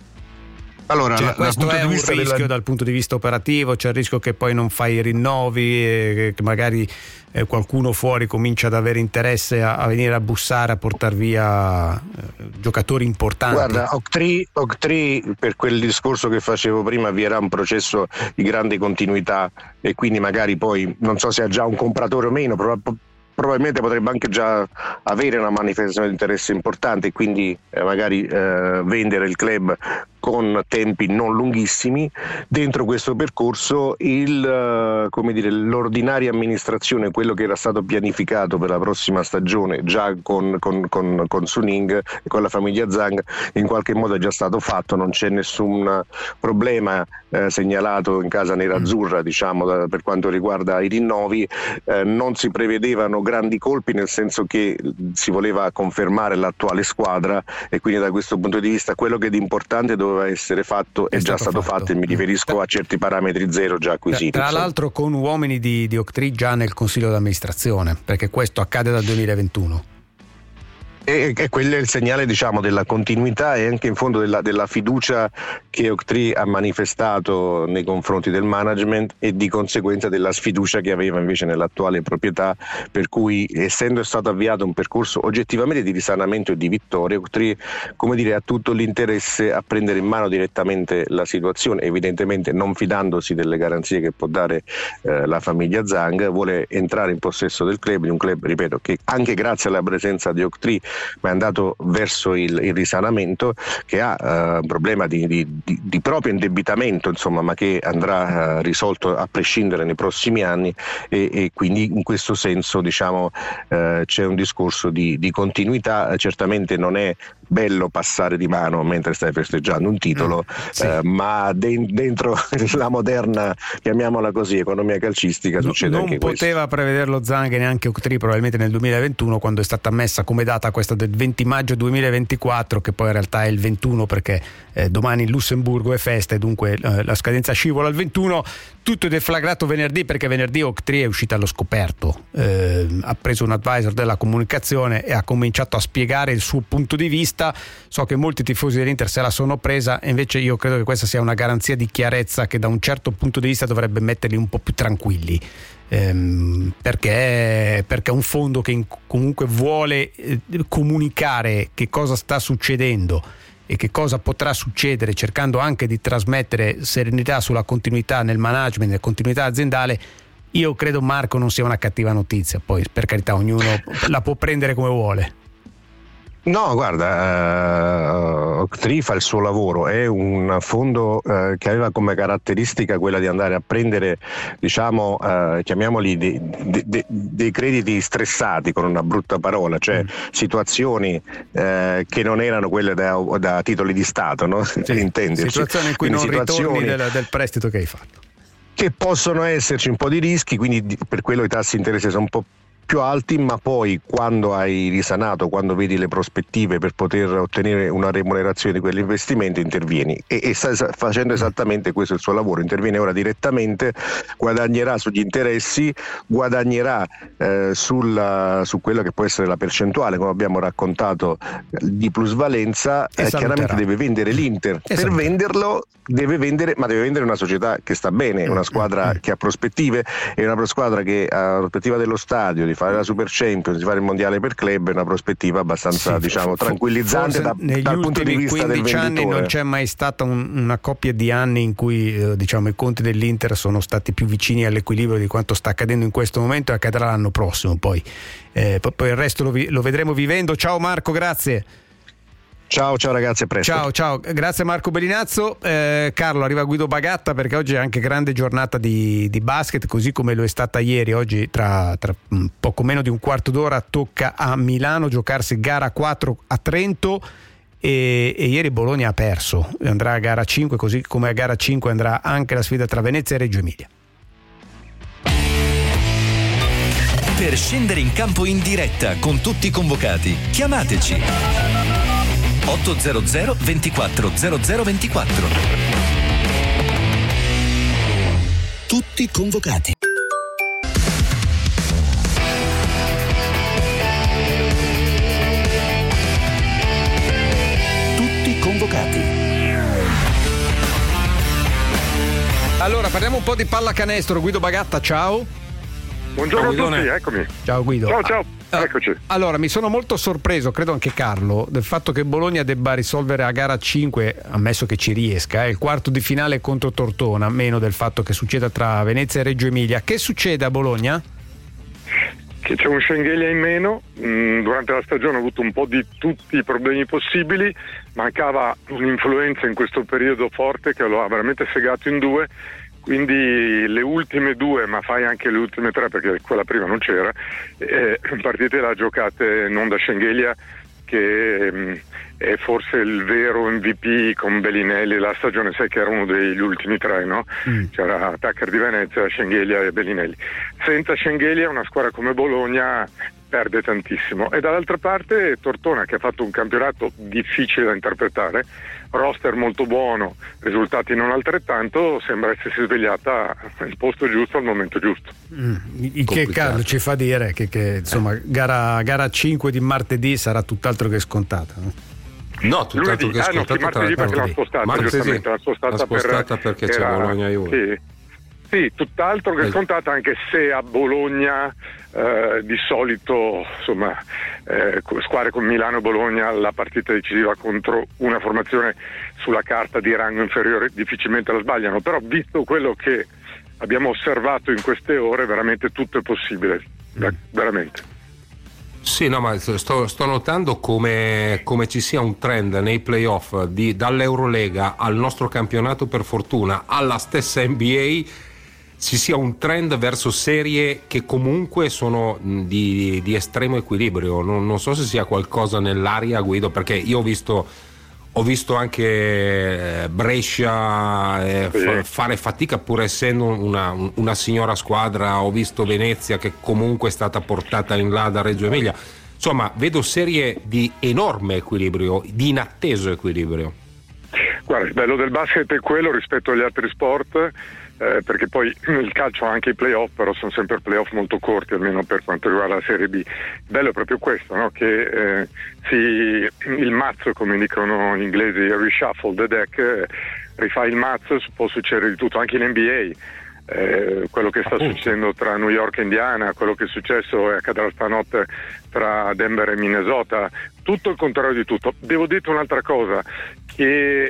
Allora, cioè, la, questo è un rischio della... dal punto di vista operativo, c'è il rischio che poi non fai i rinnovi, e che magari eh, qualcuno fuori comincia ad avere interesse a, a venire a bussare, a portare via eh, giocatori importanti. Guarda, Oaktree, Oaktree, per quel discorso che facevo prima, vi era un processo di grande continuità, e quindi magari poi non so se ha già un compratore o meno, probabilmente probabilmente potrebbe anche già avere una manifestazione di interesse importante, e quindi eh, magari eh, vendere il club con tempi non lunghissimi. Dentro questo percorso il, come dire, l'ordinaria amministrazione, quello che era stato pianificato per la prossima stagione già con, con, con, con Suning e con la famiglia Zhang, in qualche modo è già stato fatto, non c'è nessun problema eh, segnalato in casa nerazzurra, diciamo, da, per quanto riguarda i rinnovi. Eh, non si prevedevano grandi colpi, nel senso che si voleva confermare l'attuale squadra, e quindi da questo punto di vista quello che di importante doveva essere fatto è, è già stato, stato fatto. fatto, e mi riferisco a certi parametri zero già acquisiti. Tra insomma. l'altro con uomini di, di Oaktree già nel consiglio d'amministrazione, perché questo accade dal duemilaventuno. E, e quello è il segnale, diciamo, della continuità e anche in fondo della, della fiducia che Octree ha manifestato nei confronti del management e di conseguenza della sfiducia che aveva invece nell'attuale proprietà, per cui, essendo stato avviato un percorso oggettivamente di risanamento e di vittoria, Octree, come dire, ha tutto l'interesse a prendere in mano direttamente la situazione, evidentemente non fidandosi delle garanzie che può dare eh, la famiglia Zhang. Vuole entrare in possesso del club, di un club, ripeto, che anche grazie alla presenza di Octree ma è andato verso il, il risanamento, che ha uh, un problema di, di, di, di proprio indebitamento, insomma, ma che andrà uh, risolto a prescindere nei prossimi anni, e, e quindi in questo senso, diciamo, uh, c'è un discorso di, di continuità. Certamente non è bello passare di mano mentre stai festeggiando un titolo, mm, sì. eh, ma de- dentro la moderna, chiamiamola così, economia calcistica succede non anche questo. Non poteva prevederlo Zhang e neanche Octree probabilmente nel duemilaventuno, quando è stata messa come data questa del venti maggio duemilaventiquattro, che poi in realtà è il ventuno, perché eh, domani in Lussemburgo è festa e dunque eh, la scadenza scivola al ventuno. Tutto è deflagrato venerdì, perché venerdì Octree è uscita allo scoperto, eh, ha preso un advisor della comunicazione e ha cominciato a spiegare il suo punto di vista. So che molti tifosi dell'Inter se la sono presa, e invece io credo che questa sia una garanzia di chiarezza che da un certo punto di vista dovrebbe metterli un po' più tranquilli, ehm, perché, perché è un fondo che in, comunque vuole eh, comunicare che cosa sta succedendo e che cosa potrà succedere, cercando anche di trasmettere serenità sulla continuità nel management e continuità aziendale. Io credo, Marco, non sia una cattiva notizia, poi per carità ognuno la può prendere come vuole. No, guarda, uh, Octree fa il suo lavoro, è un fondo uh, che aveva come caratteristica quella di andare a prendere, diciamo, uh, chiamiamoli dei, dei, dei, dei crediti stressati, con una brutta parola, cioè mm. situazioni uh, che non erano quelle da, da titoli di Stato, no? Sì, intenderci. situazioni in cui quindi non situazioni ritorni del, del prestito che hai fatto. Che possono esserci un po' di rischi, quindi per quello i tassi di interesse sono un po' più alti, ma poi quando hai risanato, quando vedi le prospettive per poter ottenere una remunerazione di quell'investimento, intervieni e, e sta facendo esattamente questo il suo lavoro. Interviene ora direttamente, guadagnerà sugli interessi, guadagnerà eh, sul, su quella che può essere la percentuale, come abbiamo raccontato, di plusvalenza. Eh, chiaramente deve vendere l'Inter. E per saluterà. venderlo deve vendere, ma deve vendere una società che sta bene, una squadra che ha prospettive, e una squadra che ha la prospettiva dello stadio, di fare la Super Champions, di fare il mondiale per club, è una prospettiva abbastanza sì, diciamo tranquillizzante da, dal punto di vista del venditore. Negli ultimi quindici anni non c'è mai stata un, una coppia di anni in cui eh, diciamo i conti dell'Inter sono stati più vicini all'equilibrio di quanto sta accadendo in questo momento, e accadrà l'anno prossimo. Poi, eh, poi il resto lo, vi, lo vedremo vivendo. Ciao Marco, grazie. Ciao, ciao ragazzi, a presto. Ciao, ciao, grazie Marco Bellinazzo. Eh, Carlo, arriva Guido Bagatta, perché oggi è anche grande giornata di, di basket, così come lo è stata ieri. Oggi tra, tra poco meno di un quarto d'ora tocca a Milano giocarsi gara quattro a Trento, e, e ieri Bologna ha perso, andrà a gara cinque, così come a gara cinque andrà anche la sfida tra Venezia e Reggio Emilia. Per scendere in campo in diretta con tutti i convocati, chiamateci otto zero zero ventiquattro zero zero ventiquattro. Tutti convocati. Tutti convocati. Allora, parliamo un po' di pallacanestro. Guido Bagatta, ciao. Buongiorno ciao, a tutti, eccomi. Ciao Guido. Ciao, ciao. Eccoci. Allora, mi sono molto sorpreso, credo anche Carlo, del fatto che Bologna debba risolvere a gara cinque, ammesso che ci riesca, eh, il quarto di finale contro Tortona, a meno del fatto che succeda tra Venezia e Reggio Emilia. Che succede a Bologna? Che c'è un Schengelia in meno. Mm, durante la stagione ha avuto un po' di tutti i problemi possibili, mancava un'influenza in questo periodo forte che lo ha veramente segato in due. Quindi le ultime due, ma fai anche le ultime tre, perché quella prima non c'era, eh, partite le ha giocate non da Schengelia, che mh, è forse il vero M V P con Bellinelli la stagione, sai che era uno degli ultimi tre, no? Mm. C'era Tucker di Venezia, Schengelia e Bellinelli. Senza Schengelia una squadra come Bologna perde tantissimo, e dall'altra parte Tortona, che ha fatto un campionato difficile da interpretare, roster molto buono, risultati non altrettanto, sembra essersi svegliata al posto giusto al momento giusto. Mm. Il che Carlo ci fa dire che, che insomma eh. gara, gara cinque di martedì sarà tutt'altro che scontata, no? No, tutt'altro che scontata. Ah, no, martedì perché l'ha spostata, martedì, giustamente, l'ha spostata, l'ha spostata per, perché c'è Bologna-Juve. Sì. Sì, tutt'altro che scontata, anche se a Bologna eh, di solito, insomma, eh, squadre con Milano e Bologna, la partita decisiva contro una formazione sulla carta di rango inferiore difficilmente la sbagliano, però visto quello che abbiamo osservato in queste ore, veramente tutto è possibile, veramente. Sì, no, ma sto, sto notando come, come ci sia un trend nei playoff di, dall'Eurolega al nostro campionato, per fortuna, alla stessa N B A, ci sia un trend verso serie che comunque sono di, di estremo equilibrio. Non, non so se sia qualcosa nell'aria, Guido, perché io ho visto ho visto anche Brescia eh, f- fare fatica pur essendo una, una signora squadra, ho visto Venezia che comunque è stata portata in là da Reggio Emilia, insomma vedo serie di enorme equilibrio, di inatteso equilibrio. Guarda, il bello del basket è quello rispetto agli altri sport, eh, perché poi il calcio ha anche i playoff, però sono sempre playoff molto corti, almeno per quanto riguarda la Serie B. Il bello è proprio questo, no? Che eh, si, il mazzo, come dicono gli inglesi, reshuffle the deck, eh, rifà il mazzo, può succedere di tutto, anche in N B A. Eh, quello che sta Appunto. succedendo tra New York e Indiana, quello che è successo e accadrà stanotte tra Denver e Minnesota, tutto il contrario di tutto. Devo dire un'altra cosa, che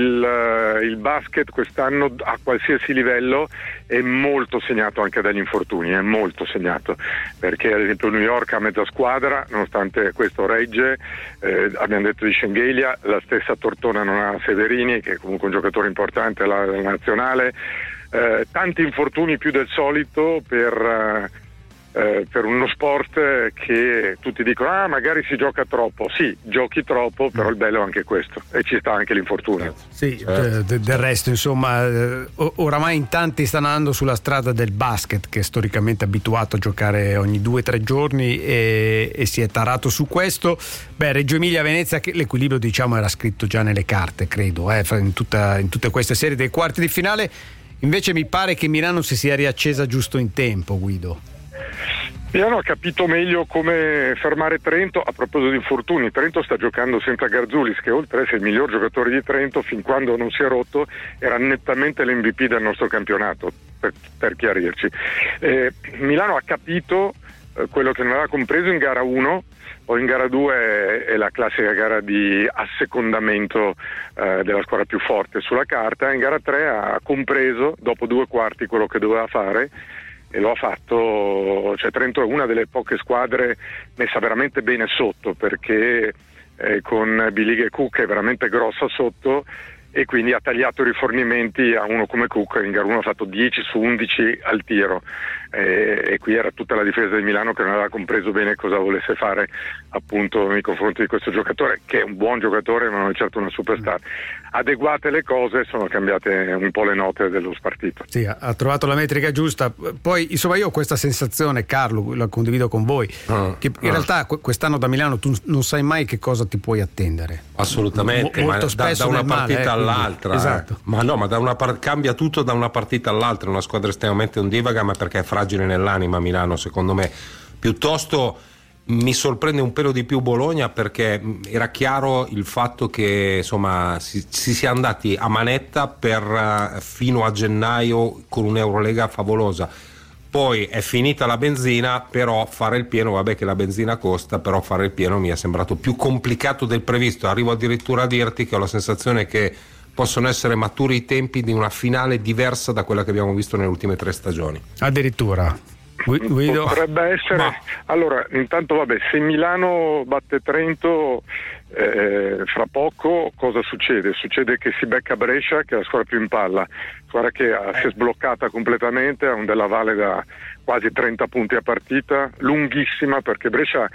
il, il basket quest'anno a qualsiasi livello è molto segnato anche dagli infortuni, è molto segnato, perché ad esempio New York ha mezza squadra, nonostante questo regge, eh, abbiamo detto di Schengelia, la stessa Tortona non ha Severini, che è comunque un giocatore importante alla nazionale. Eh, tanti infortuni più del solito per, eh, per uno sport che tutti dicono ah magari si gioca troppo, sì, giochi troppo, però il bello è anche questo, e ci sta anche l'infortunio. Sì, certo. de- del resto insomma eh, oramai in tanti stanno andando sulla strada del basket, che è storicamente abituato a giocare ogni due o tre giorni e, e si è tarato su questo. Beh, Reggio Emilia Venezia, che l'equilibrio diciamo era scritto già nelle carte, credo, eh, in, tutta, in tutte queste serie dei quarti di finale. Invece mi pare che Milano si sia riaccesa giusto in tempo, Guido. Milano ha capito meglio come fermare Trento. A proposito di infortuni, Trento sta giocando senza Garzulis, che oltre a essere il miglior giocatore di Trento, fin quando non si è rotto era nettamente l'M V P del nostro campionato, per, per chiarirci. Eh, Milano ha capito eh, quello che non aveva compreso in gara uno, poi in gara due è la classica gara di assecondamento eh, della squadra più forte sulla carta, in gara tre ha compreso dopo due quarti quello che doveva fare e lo ha fatto. Cioè Trento è una delle poche squadre messa veramente bene sotto, perché eh, con Biliga e Cook è veramente grossa sotto, e quindi ha tagliato i rifornimenti a uno come Cook. In gara uno ha fatto dieci su undici al tiro, e, e qui era tutta la difesa di Milano che non aveva compreso bene cosa volesse fare appunto nei confronti di questo giocatore, che è un buon giocatore ma non è certo una superstar. Adeguate le cose, sono cambiate un po' le note dello spartito. Sì, ha trovato la metrica giusta. Poi insomma io ho questa sensazione, Carlo, la condivido con voi, uh, che in uh. realtà quest'anno da Milano tu non sai mai che cosa ti puoi attendere. Assolutamente, Mo- ma da, da una partita male, eh, all'altra quindi, esatto. eh. ma no, ma da una par- cambia tutto da una partita all'altra. È una squadra estremamente ondivaga, ma perché è fragile nell'anima Milano, secondo me. Piuttosto mi sorprende un pelo di più Bologna, perché era chiaro il fatto che insomma si, si sia andati a manetta per uh, fino a gennaio con un'Eurolega favolosa. Poi è finita la benzina, però fare il pieno, vabbè che la benzina costa, però fare il pieno mi è sembrato più complicato del previsto. Arrivo addirittura a dirti che ho la sensazione che possono essere maturi i tempi di una finale diversa da quella che abbiamo visto nelle ultime tre stagioni. Addirittura. Guido. Potrebbe essere. Ma... Allora, intanto vabbè, se Milano batte Trento eh, fra poco cosa succede? Succede che si becca Brescia, che è la squadra più in palla, squadra che ha, si è sbloccata completamente, ha un Della Valle da quasi trenta punti a partita, lunghissima, perché Brescia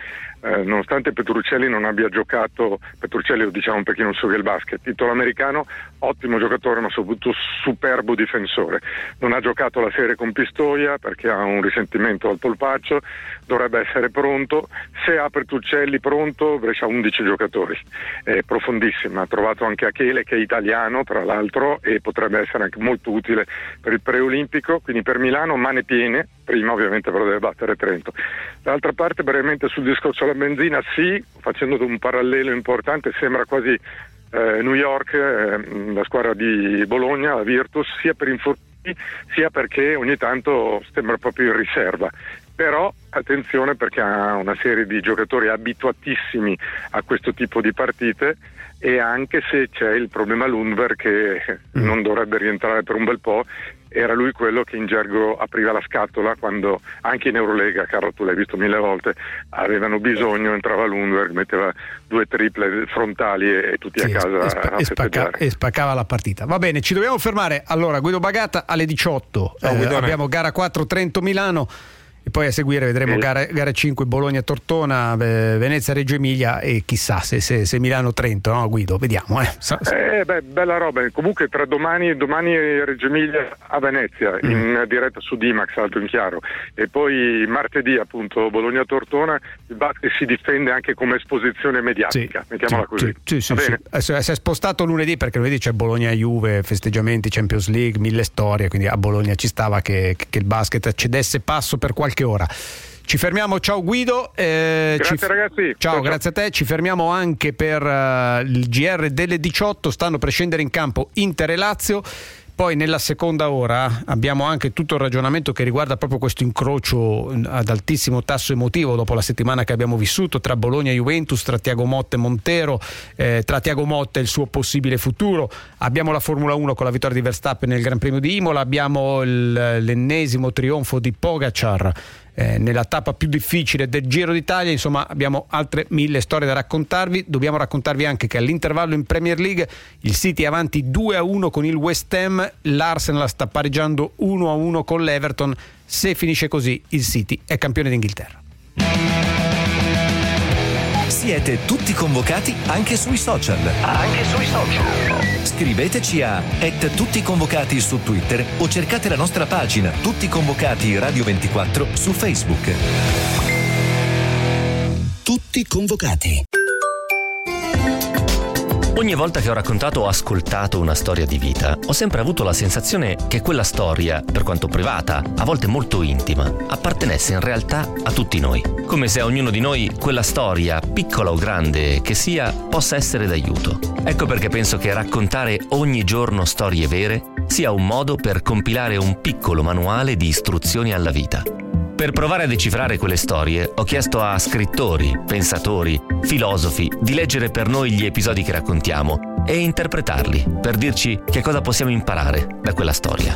eh, nonostante Petruccelli non abbia giocato, Petruccelli diciamo per chi non segue il basket, titolo americano, ottimo giocatore ma soprattutto superbo difensore, non ha giocato la serie con Pistoia perché ha un risentimento al polpaccio, dovrebbe essere pronto, se ha Petruccelli pronto Brescia ha undici giocatori, è profondissima, ha trovato anche Achele che è italiano tra l'altro e potrebbe essere anche molto utile per il preolimpico, quindi per Milano mani piene, prima ovviamente però deve battere Trento. D'altra parte brevemente sul discorso della benzina, sì, facendo un parallelo importante, sembra quasi eh, New York, eh, la squadra di Bologna, la Virtus, sia per infortuni sia perché ogni tanto sembra proprio in riserva. Però attenzione perché ha una serie di giocatori abituatissimi a questo tipo di partite e anche se c'è il problema Lundberg che mm. non dovrebbe rientrare per un bel po', era lui quello che in gergo apriva la scatola quando anche in Eurolega, Carlo tu l'hai visto mille volte, avevano bisogno, entrava Lundberg, metteva due triple frontali e, e tutti sì, a casa e, sp- a e, spacca- e spaccava la partita. Va bene, ci dobbiamo fermare. Allora Guido Bagata alle diciotto, eh, abbiamo gara quattro Trento-Milano e poi a seguire vedremo gara, gara cinque Bologna-Tortona, Venezia-Reggio Emilia e chissà se, se, se Milano-Trento, no Guido? Vediamo. Eh. Eh, beh, bella roba, comunque tra domani, domani Reggio Emilia a Venezia mm. in diretta su D-Max, alto in chiaro, e poi martedì appunto Bologna-Tortona, il basket si difende anche come esposizione mediatica, sì, mettiamola sì, così. Sì, sì, sì, sì. Si è spostato lunedì perché lunedì c'è Bologna-Juve, festeggiamenti, Champions League, mille storie, quindi a Bologna ci stava che, che il basket cedesse passo per qualche ora. Ci fermiamo, ciao Guido. Eh, grazie ci... ragazzi. Ciao, ciao, grazie a te. Ci fermiamo anche per uh, il G R delle diciotto, stanno per scendere in campo Inter e Lazio. Poi nella seconda ora abbiamo anche tutto il ragionamento che riguarda proprio questo incrocio ad altissimo tasso emotivo dopo la settimana che abbiamo vissuto tra Bologna e Juventus, tra Thiago Motta e Montero, eh, tra Thiago Motta e il suo possibile futuro. Abbiamo la Formula uno con la vittoria di Verstappen nel Gran Premio di Imola, abbiamo il, l'ennesimo trionfo di Pogacar Eh, nella tappa più difficile del Giro d'Italia. Insomma, abbiamo altre mille storie da raccontarvi. Dobbiamo raccontarvi anche che all'intervallo in Premier League il City è avanti due a uno con il West Ham, l'Arsenal sta pareggiando uno a uno con l'Everton. Se finisce così il City è campione d'Inghilterra. Siete tutti convocati anche sui social. Anche sui social. Scriveteci a et tutti convocati su Twitter o cercate la nostra pagina Tutti Convocati Radio ventiquattro su Facebook. Tutti convocati. Ogni volta che ho raccontato o ascoltato una storia di vita, ho sempre avuto la sensazione che quella storia, per quanto privata, a volte molto intima, appartenesse in realtà a tutti noi. Come se a ognuno di noi quella storia, piccola o grande che sia, possa essere d'aiuto. Ecco perché penso che raccontare ogni giorno storie vere sia un modo per compilare un piccolo manuale di istruzioni alla vita. Per provare a decifrare quelle storie, ho chiesto a scrittori, pensatori, filosofi di leggere per noi gli episodi che raccontiamo e interpretarli per dirci che cosa possiamo imparare da quella storia.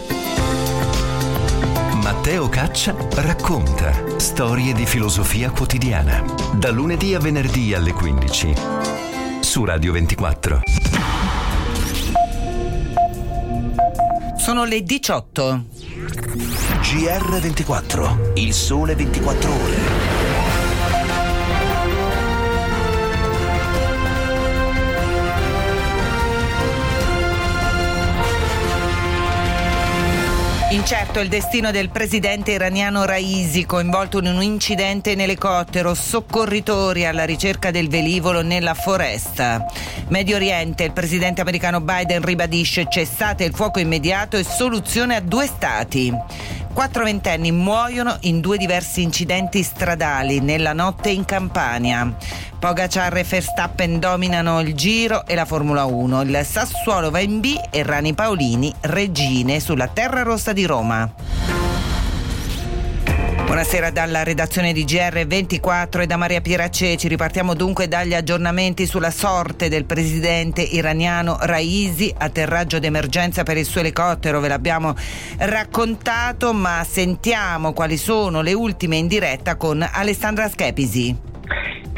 Matteo Caccia racconta storie di filosofia quotidiana. Da lunedì a venerdì alle quindici su Radio ventiquattro. Sono le diciotto. G R ventiquattro, il sole ventiquattro ore. Incerto il destino del presidente iraniano Raisi, coinvolto in un incidente in elicottero, soccorritori alla ricerca del velivolo nella foresta. Medio Oriente, il presidente americano Biden ribadisce cessate il fuoco immediato e soluzione a due stati. Quattro ventenni muoiono in due diversi incidenti stradali nella notte in Campania. Pogacar e Verstappen dominano il Giro e la Formula uno. Il Sassuolo va in B e Rani Paolini regine sulla terra rossa di Roma. Buonasera dalla redazione di G R ventiquattro e da Maria Piera Ceci. Ripartiamo dunque dagli aggiornamenti sulla sorte del presidente iraniano Raisi. Atterraggio d'emergenza per il suo elicottero, ve l'abbiamo raccontato, ma sentiamo quali sono le ultime in diretta con Alessandra Schepisi.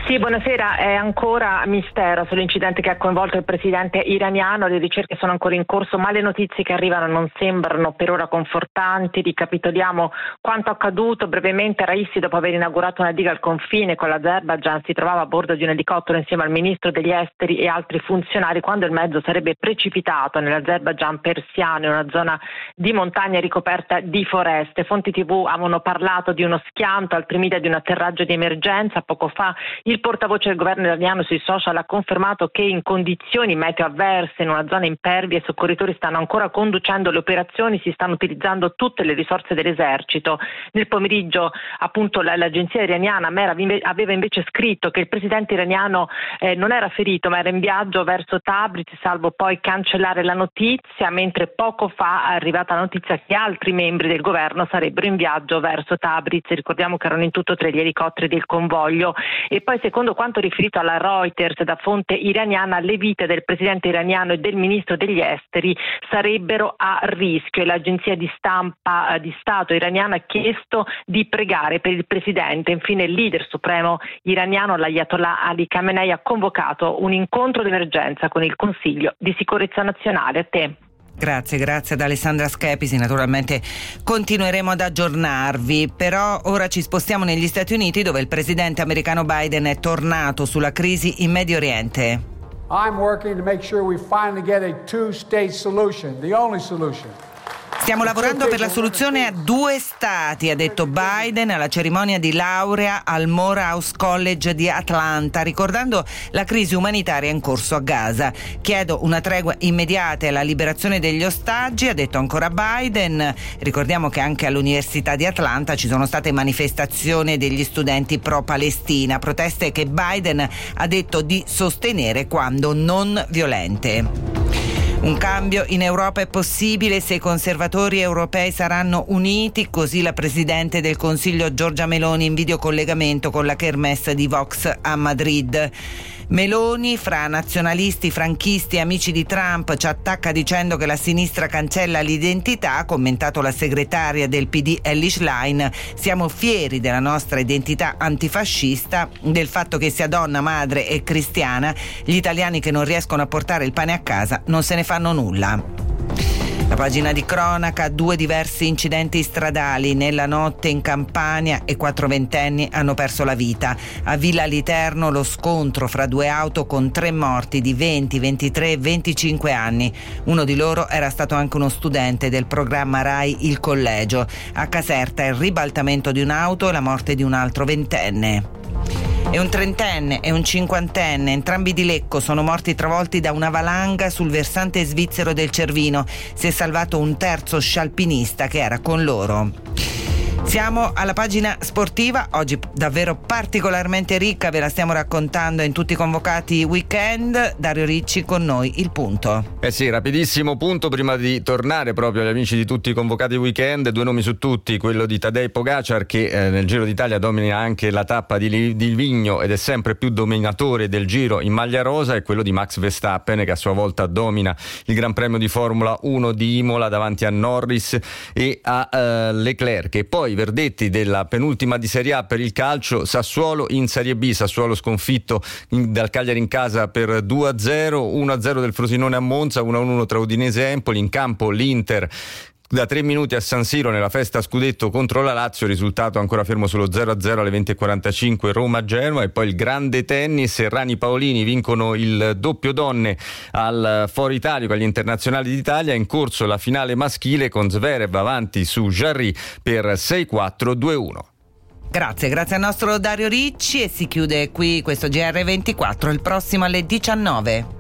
Sì, buonasera. È ancora mistero sull'incidente che ha coinvolto il presidente iraniano. Le ricerche sono ancora in corso, ma le notizie che arrivano non sembrano per ora confortanti. Ricapitoliamo quanto accaduto brevemente. Raisi, dopo aver inaugurato una diga al confine con l'Azerbaigian, si trovava a bordo di un elicottero insieme al ministro degli esteri e altri funzionari quando il mezzo sarebbe precipitato nell'Azerbaigian persiano, in una zona di montagna ricoperta di foreste. Fonti tivù avevano parlato di uno schianto, altri media di un atterraggio di emergenza. Poco fa il Il portavoce del governo iraniano sui social ha confermato che in condizioni meteo avverse, in una zona impervia, i soccorritori stanno ancora conducendo le operazioni, si stanno utilizzando tutte le risorse dell'esercito. Nel pomeriggio, appunto, l'agenzia iraniana Mer aveva invece scritto che il presidente iraniano eh, non era ferito, ma era in viaggio verso Tabriz, salvo poi cancellare la notizia, mentre poco fa è arrivata la notizia che altri membri del governo sarebbero in viaggio verso Tabriz. Ricordiamo che erano in tutto tre gli elicotteri del convoglio. E poi, secondo quanto riferito alla Reuters da fonte iraniana, le vite del presidente iraniano e del ministro degli esteri sarebbero a rischio e l'agenzia di stampa eh, di Stato iraniana ha chiesto di pregare per il presidente. Infine il leader supremo iraniano, l'Ayatollah Ali Khamenei, ha convocato un incontro d'emergenza con il Consiglio di sicurezza nazionale. A te. Grazie, grazie ad Alessandra Schepisi. Naturalmente continueremo ad aggiornarvi, però ora ci spostiamo negli Stati Uniti, dove il presidente americano Biden è tornato sulla crisi in Medio Oriente. I'm working to make sure we finally get a two-state solution, the only solution. Stiamo lavorando per la soluzione a due stati, ha detto Biden alla cerimonia di laurea al Morehouse College di Atlanta, ricordando la crisi umanitaria in corso a Gaza. Chiedo una tregua immediata e la liberazione degli ostaggi, ha detto ancora Biden. Ricordiamo che anche all'Università di Atlanta ci sono state manifestazioni degli studenti pro-Palestina, proteste che Biden ha detto di sostenere quando non violente. Un cambio in Europa è possibile se i conservatori europei saranno uniti, così la Presidente del Consiglio Giorgia Meloni in videocollegamento con la kermesse di Vox a Madrid. Meloni, fra nazionalisti, franchisti e amici di Trump, ci attacca dicendo che la sinistra cancella l'identità, ha commentato la segretaria del P D Elly Schlein. Siamo fieri della nostra identità antifascista, del fatto che sia donna, madre e cristiana. Gli italiani che non riescono a portare il pane a casa non se ne fanno nulla. La pagina di cronaca, due diversi incidenti stradali nella notte in Campania e quattro ventenni hanno perso la vita. A Villa Literno lo scontro fra due auto con tre morti di venti, ventitré e venticinque anni. Uno di loro era stato anche uno studente del programma RAI Il Collegio. A Caserta il ribaltamento di un'auto e la morte di un altro ventenne. E un trentenne e un cinquantenne, entrambi di Lecco, sono morti travolti da una valanga sul versante svizzero del Cervino. Si è salvato un terzo scialpinista che era con loro. Siamo alla pagina sportiva, oggi davvero particolarmente ricca, ve la stiamo raccontando in tutti i convocati weekend. Dario Ricci con noi, il punto. Eh sì, rapidissimo punto prima di tornare proprio agli amici di tutti i convocati weekend. Due nomi su tutti, quello di Tadej Pogacar che eh, nel Giro d'Italia domina anche la tappa di, di Livigno ed è sempre più dominatore del Giro in maglia rosa, e quello di Max Verstappen che a sua volta domina il Gran Premio di Formula uno di Imola davanti a Norris e a uh, Leclerc. E poi verdetti della penultima di Serie A per il calcio: Sassuolo in Serie B, Sassuolo sconfitto in, dal Cagliari in casa per due a zero, uno a zero del Frosinone a Monza, uno a uno tra Udinese e Empoli. In campo l'Inter da tre minuti a San Siro nella festa scudetto contro la Lazio, risultato ancora fermo sullo zero a zero alle venti e quarantacinque Roma-Genoa. E poi il grande tennis, Errani Paolini vincono il doppio donne al Foro Italico agli internazionali d'Italia. In corso la finale maschile con Zverev avanti su Jarry per sei quattro due uno. Grazie, grazie al nostro Dario Ricci, e si chiude qui questo G R ventiquattro, il prossimo alle diciannove.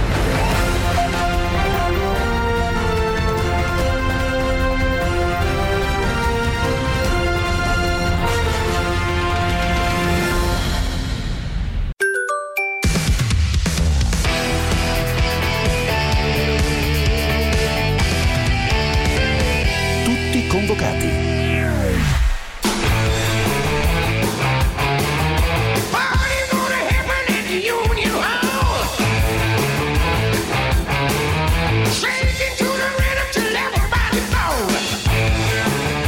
Convocati.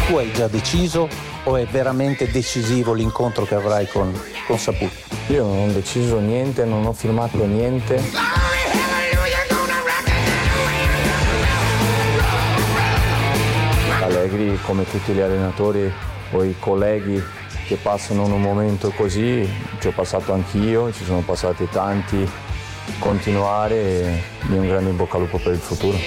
Tu hai già deciso o è veramente decisivo l'incontro che avrai con, con Saputo? Io non ho deciso niente, non ho firmato niente. Allegri, come tutti gli allenatori o i colleghi che passano in un momento così, ci ho passato anch'io, ci sono passati tanti, continuare e un grande in bocca al lupo per il futuro.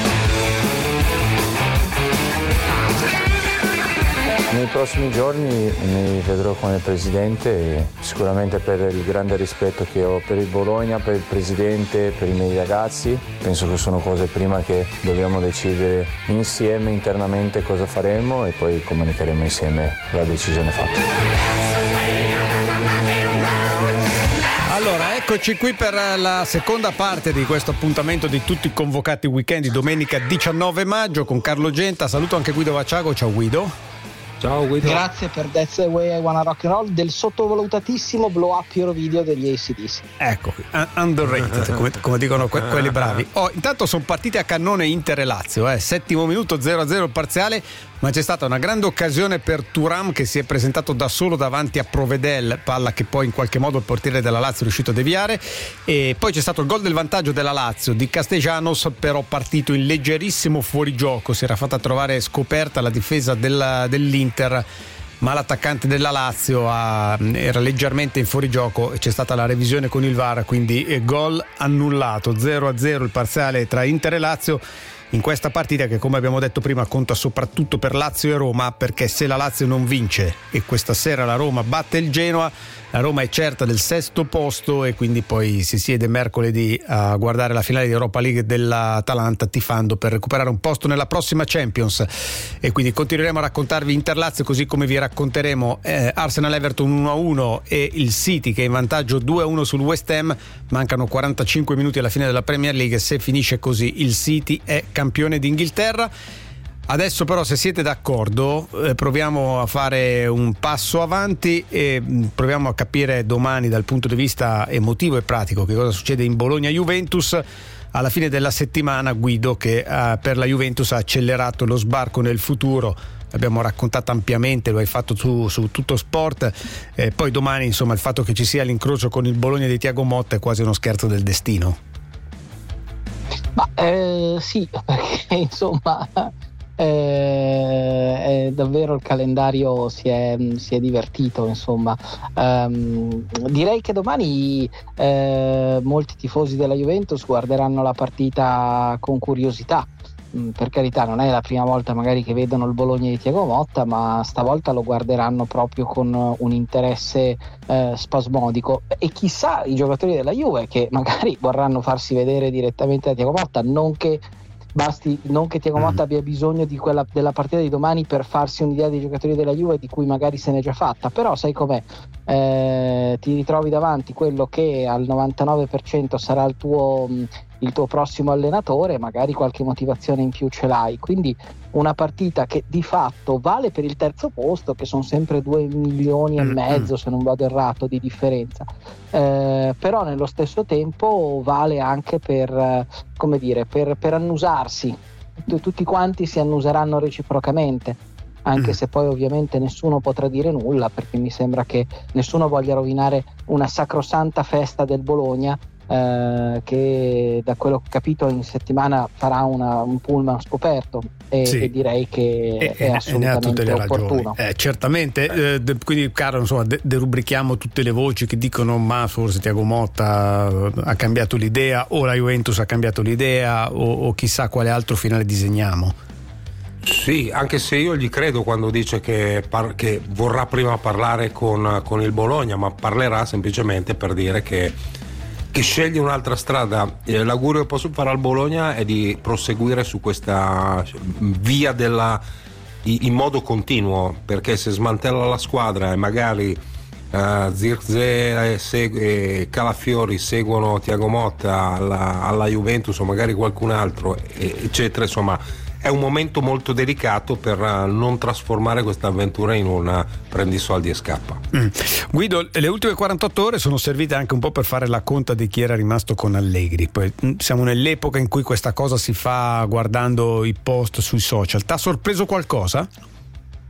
Nei prossimi giorni mi vedrò con il Presidente e sicuramente per il grande rispetto che ho per il Bologna, per il Presidente, per i miei ragazzi. Penso che sono cose prima che dobbiamo decidere insieme internamente cosa faremo e poi comunicheremo insieme la decisione fatta. Allora, eccoci qui per la seconda parte di questo appuntamento di tutti i convocati weekend di domenica diciannove maggio con Carlo Genta. Saluto anche Guido Vacciago. Ciao Guido. Ciao Guido. Grazie per That's the Way I Wanna Rock and Roll, del sottovalutatissimo blow up Eurovideo degli A C D C. Ecco, underrated, come, come dicono que- quelli bravi. Oh, intanto sono partite a cannone Inter e Lazio, eh. Settimo minuto, zero a zero il parziale, ma c'è stata una grande occasione per Thuram che si è presentato da solo davanti a Provedel, palla che poi in qualche modo il portiere della Lazio è riuscito a deviare, e poi c'è stato il gol del vantaggio della Lazio di Castellanos, però partito in leggerissimo fuorigioco, si era fatta trovare scoperta la difesa della, dell'Inter, ma l'attaccante della Lazio ha, era leggermente in fuorigioco e c'è stata la revisione con il V A R, quindi eh, gol annullato. Zero a zero il parziale tra Inter e Lazio in questa partita che, come abbiamo detto prima, conta soprattutto per Lazio e Roma, perché se la Lazio non vince e questa sera la Roma batte il Genoa, la Roma è certa del sesto posto e quindi poi si siede mercoledì a guardare la finale di Europa League dell'Atalanta tifando per recuperare un posto nella prossima Champions. E quindi continueremo a raccontarvi Inter-Lazio, così come vi racconteremo eh, Arsenal-Everton uno a uno e il City che è in vantaggio due a uno sul West Ham. Mancano quarantacinque minuti alla fine della Premier League, se finisce così il City è campione d'Inghilterra. Adesso però, se siete d'accordo, eh, proviamo a fare un passo avanti e mh, proviamo a capire domani dal punto di vista emotivo e pratico che cosa succede in Bologna-Juventus alla fine della settimana. Guido, che eh, per la Juventus ha accelerato lo sbarco nel futuro, l'abbiamo raccontato ampiamente, lo hai fatto su, su Tutto Sport, eh, poi domani insomma il fatto che ci sia l'incrocio con il Bologna di Thiago Motta è quasi uno scherzo del destino. Ma eh, sì, perché insomma Eh, è davvero il calendario si è, si è divertito, insomma. Um, direi che domani eh, molti tifosi della Juventus guarderanno la partita con curiosità. Mm, per carità, non è la prima volta magari che vedono il Bologna di Thiago Motta, ma stavolta lo guarderanno proprio con un interesse eh, spasmodico, e chissà i giocatori della Juve che magari vorranno farsi vedere direttamente da Thiago Motta, non che basti non che Thiago Motta abbia bisogno di quella, della partita di domani per farsi un'idea dei giocatori della Juve di cui magari se n'è già fatta, però sai com'è, eh, ti ritrovi davanti quello che al novantanove per cento sarà il tuo, il tuo prossimo allenatore, magari qualche motivazione in più ce l'hai, quindi una partita che di fatto vale per il terzo posto, che sono sempre due milioni e mezzo se non vado errato di differenza, eh, però nello stesso tempo vale anche per, come dire, per, per annusarsi, tutti quanti si annuseranno reciprocamente, anche se poi ovviamente nessuno potrà dire nulla, perché mi sembra che nessuno voglia rovinare una sacrosanta festa del Bologna, eh, che da quello che ho capito in settimana farà una, un pullman scoperto, e, sì. e direi che e, è assolutamente opportuno. Eh, certamente, eh, de, quindi caro, insomma, de, derubrichiamo tutte le voci che dicono ma forse Thiago Motta ha cambiato l'idea, o la Juventus ha cambiato l'idea, o, o chissà quale altro finale disegniamo. Sì, anche se io gli credo quando dice che, par- che vorrà prima parlare con, con il Bologna, ma parlerà semplicemente per dire che, che sceglie un'altra strada. Eh, l'augurio che posso fare al Bologna è di proseguire su questa via della, in modo continuo, perché se smantella la squadra e magari uh, Zirkzee e, seg- e Calafiori seguono Thiago Motta alla, alla Juventus, o magari qualcun altro, eccetera, insomma è un momento molto delicato per non trasformare questa avventura in una prendi soldi e scappa. Mm. Guido, le ultime quarantotto ore sono servite anche un po' per fare la conta di chi era rimasto con Allegri. Poi siamo nell'epoca in cui questa cosa si fa guardando i post sui social. T'ha sorpreso qualcosa?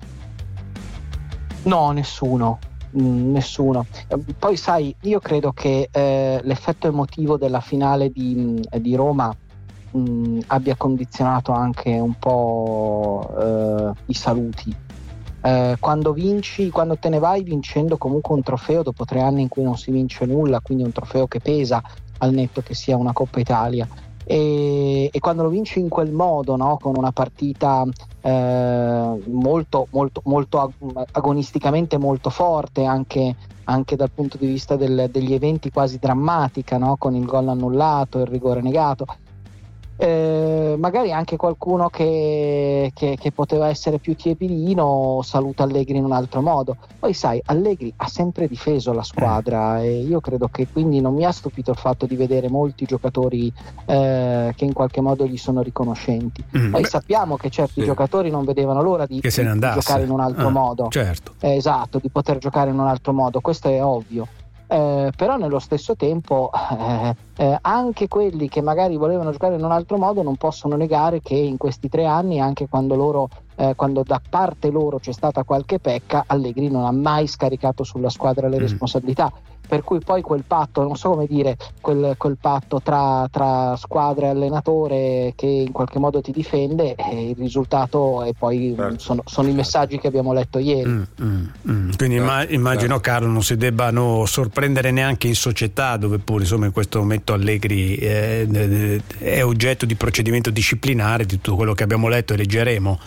No, nessuno. Nessuno. Poi sai, io credo che eh, l'effetto emotivo della finale di, di Roma mh, abbia condizionato anche un po' eh, i saluti. Eh, quando vinci, quando te ne vai vincendo comunque un trofeo dopo tre anni in cui non si vince nulla, quindi un trofeo che pesa al netto che sia una Coppa Italia. E, e quando lo vinci in quel modo, no? Con una partita eh, molto, molto, molto ag- agonisticamente molto forte, anche, anche dal punto di vista del, degli eventi quasi drammatica, no? Con il gol annullato, il rigore negato. Eh, magari anche qualcuno che, che, che poteva essere più tiepidino saluta Allegri in un altro modo. Poi sai, Allegri ha sempre difeso la squadra e io credo che quindi non mi ha stupito il fatto di vedere molti giocatori eh, che in qualche modo gli sono riconoscenti. Mm, Poi beh, sappiamo che certi sì. giocatori non vedevano l'ora di, che se ne di giocare in un altro ah, modo. Certo. Eh, esatto, di poter giocare in un altro modo, questo è ovvio. Eh, però nello stesso tempo eh, eh, anche quelli che magari volevano giocare in un altro modo non possono negare che in questi tre anni, anche quando loro eh, quando da parte loro c'è stata qualche pecca, Allegri non ha mai scaricato sulla squadra le mm. responsabilità, per cui poi quel patto, non so come dire, quel, quel patto tra, tra squadra e allenatore che in qualche modo ti difende, e il risultato e poi certo. sono, sono i messaggi che abbiamo letto ieri. Mm, mm, mm. Quindi certo. immagino, Carlo, non si debbano sorprendere neanche in società, dove pure insomma in questo momento Allegri eh, è oggetto di procedimento disciplinare, di tutto quello che abbiamo letto e leggeremo.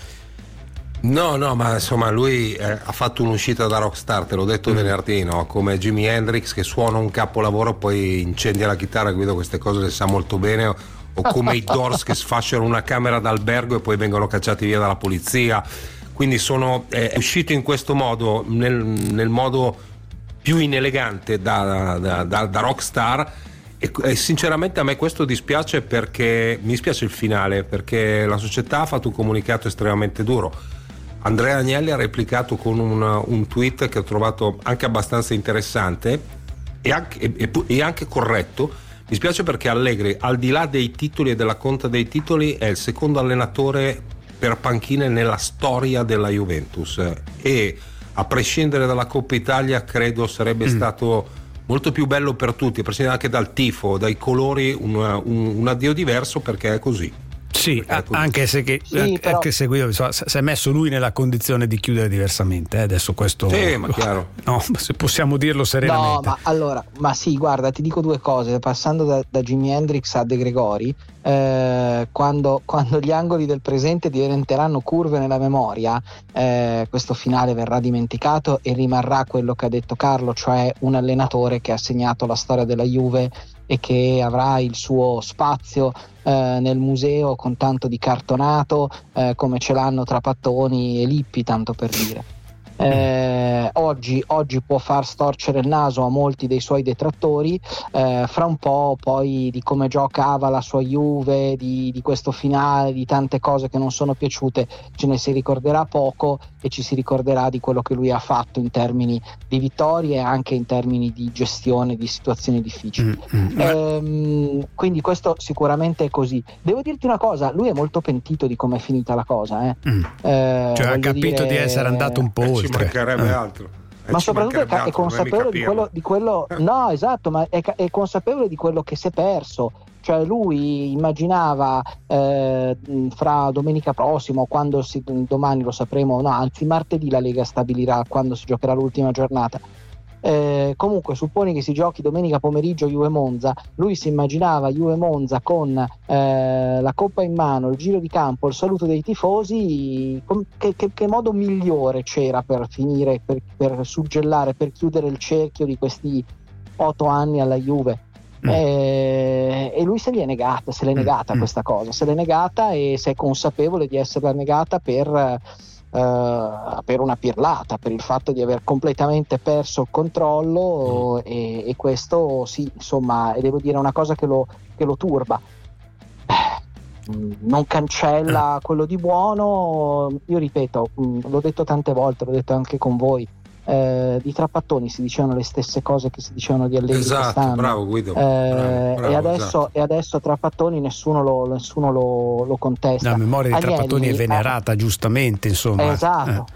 No, no, ma insomma lui eh, ha fatto un'uscita da rockstar, te l'ho detto mm. venerdì, no? Come Jimi Hendrix che suona un capolavoro poi incendia la chitarra. Guido queste cose le sa molto bene, o, o come i Doors che sfasciano una camera d'albergo e poi vengono cacciati via dalla polizia. Quindi sono eh, è uscito in questo modo, nel, nel modo più inelegante da, da, da, da rockstar. E, e sinceramente a me questo dispiace, perché mi dispiace il finale, perché la società ha fatto un comunicato estremamente duro. Andrea Agnelli ha replicato con un, un tweet che ho trovato anche abbastanza interessante e anche, e, e anche corretto. Mi spiace perché Allegri, al di là dei titoli e della conta dei titoli, è il secondo allenatore per panchine nella storia della Juventus, e a prescindere dalla Coppa Italia credo sarebbe mm. stato molto più bello per tutti, a prescindere anche dal tifo, dai colori, un, un, un addio diverso, perché è così. Sì, anche se, che, sì, anche però... se Guido si è messo lui nella condizione di chiudere diversamente, eh? Adesso questo sì, ma chiaro. No, se possiamo dirlo serenamente. No, ma allora, ma sì, guarda, ti dico due cose, passando da, da Jimi Hendrix a De Gregori, eh, quando, quando gli angoli del presente diventeranno curve nella memoria, eh, questo finale verrà dimenticato e rimarrà quello che ha detto Carlo, cioè un allenatore che ha segnato la storia della Juve e che avrà il suo spazio eh, nel museo con tanto di cartonato, eh, come ce l'hanno Trapattoni e Lippi, tanto per dire. Eh, oggi, oggi può far storcere il naso a molti dei suoi detrattori, eh, fra un po' poi di come giocava la sua Juve, di, di questo finale, di tante cose che non sono piaciute, ce ne si ricorderà poco e ci si ricorderà di quello che lui ha fatto in termini di vittorie e anche in termini di gestione di situazioni difficili. Mm-hmm. Ehm, quindi questo sicuramente è così. Devo dirti una cosa, lui è molto pentito di come è finita la cosa, eh. Mm. Eh, cioè ha capito dire... di essere andato un po' oltre. Ci mancherebbe eh. altro. Eh, ma soprattutto è, è consapevole di quello, di quello no esatto ma è, è consapevole di quello che si è perso, cioè lui immaginava eh, fra domenica prossima, quando si, domani lo sapremo, no anzi martedì la Lega stabilirà quando si giocherà l'ultima giornata. Eh, comunque supponi che si giochi domenica pomeriggio Juve Monza, lui si immaginava Juve Monza con eh, la coppa in mano, il giro di campo, il saluto dei tifosi. Che, che, che modo migliore c'era per finire, per, per suggellare, per chiudere il cerchio di questi otto anni alla Juve? Mm. Eh, e lui se l'è negata, se l'è negata mm. questa cosa, se l'è negata e se è consapevole di esserla negata per Uh, per una pirlata, per il fatto di aver completamente perso il controllo mm. e, e questo sì, insomma, e devo dire una cosa che lo, che lo turba. Eh, non cancella mm. quello di buono. Io ripeto, mh, l'ho detto tante volte, l'ho detto anche con voi, eh, di Trapattoni si dicevano le stesse cose che si dicevano di Allegri esatto, quest'anno. Bravo Guido, eh, bravo, bravo, e, adesso, esatto. e adesso Trapattoni nessuno lo, nessuno lo, lo contesta. La memoria di Agnelli, Trapattoni è venerata, eh, giustamente, insomma. Esatto. Eh.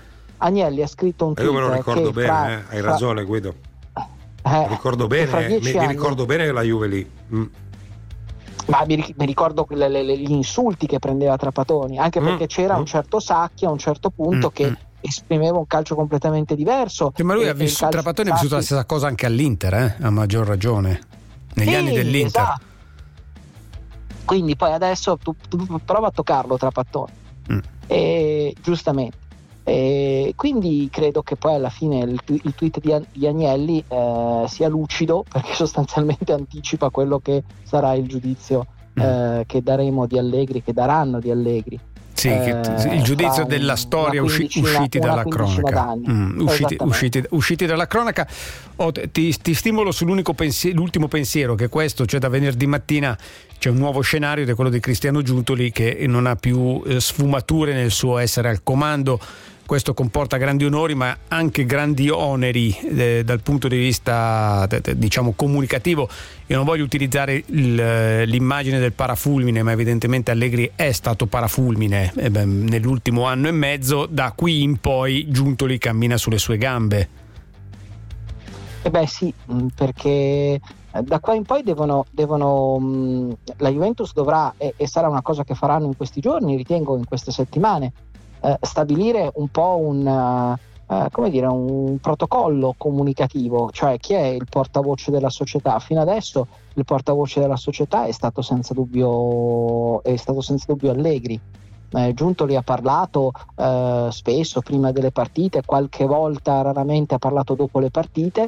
Agnelli ha scritto un tweet. Io me lo ricordo che bene, fra, eh, hai fra, ragione Guido. Eh, ricordo che fra bene, mi, dieci mi anni- ricordo bene la Juve lì. Mm. Ma mi, ric- mi ricordo le- le- le- gli insulti che prendeva Trapattoni, anche perché Mm, c'era mm. un certo Sacchi a un certo punto Mm, che mm. esprimeva un calcio completamente diverso. Sì, ma lui E- ha e il vissuto, calcio Trapattoni di ha vissuto la Sacchi- stessa cosa anche all'Inter, eh? A maggior ragione, negli Sì, anni dell'Inter. esatto. Quindi poi adesso tu, tu prova a toccarlo Trapattoni, Mm. e giustamente. E quindi credo che poi alla fine il, tu- il tweet di, An- di Agnelli eh, sia lucido, perché sostanzialmente anticipa quello che sarà il giudizio eh, che daremo di Allegri, che daranno di Allegri. Sì, che- Eh, il giudizio fra della un- storia una usci- quindicina- usciti una dalla quindicina cronaca. d'anni. Mm, usciti, Esattamente. usciti- usciti dalla cronaca. Oh, ti, ti stimolo sull'unico pensiero, l'ultimo pensiero, che è questo, cioè da venerdì mattina c'è un nuovo scenario ed è quello di Cristiano Giuntoli, che non ha più eh, sfumature nel suo essere al comando. Questo comporta grandi onori ma anche grandi oneri eh, dal punto di vista d- d- diciamo comunicativo. Io non voglio utilizzare il, l'immagine del parafulmine, ma evidentemente Allegri è stato parafulmine eh beh, nell'ultimo anno e mezzo. Da qui in poi Giuntoli cammina sulle sue gambe. Eh beh sì, mh, perché eh, da qua in poi devono, devono mh, la Juventus dovrà, e, e sarà una cosa che faranno in questi giorni, ritengo in queste settimane, eh, stabilire un po' un, uh, uh, come dire, un protocollo comunicativo, cioè chi è il portavoce della società. Fino adesso il portavoce della società è stato senza dubbio, è stato senza dubbio Allegri. Eh, Giuntoli ha parlato eh, spesso prima delle partite, qualche volta raramente ha parlato dopo le partite,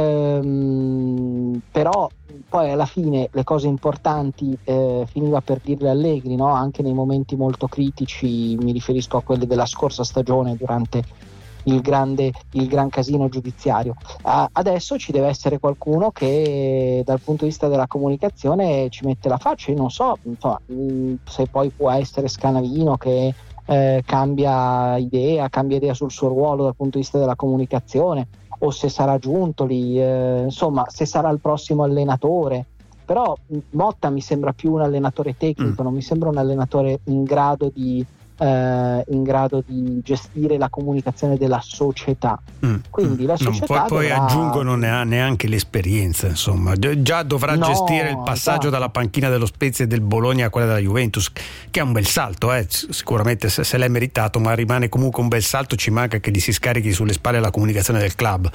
ehm, però poi alla fine le cose importanti eh, finiva per dirle Allegri, no? Anche nei momenti molto critici, mi riferisco a quelli della scorsa stagione durante il grande il gran casino giudiziario. Uh, adesso ci deve essere qualcuno che dal punto di vista della comunicazione ci mette la faccia. Io non so, insomma, mh, se poi può essere Scanavino che eh, cambia idea cambia idea sul suo ruolo dal punto di vista della comunicazione, o se sarà Giuntoli, eh, insomma se sarà il prossimo allenatore. Però Motta mi sembra più un allenatore tecnico, mm. non mi sembra un allenatore in grado di Eh, in grado di gestire la comunicazione della società. Mm. Quindi la società no, poi, poi dovrà... aggiungo non ne ha neanche l'esperienza, insomma già dovrà no, gestire il passaggio esatto. dalla panchina dello Spezia e del Bologna a quella della Juventus, che è un bel salto, eh. sicuramente se, se l'è meritato, ma rimane comunque un bel salto. Ci manca che gli si scarichi sulle spalle la comunicazione del club.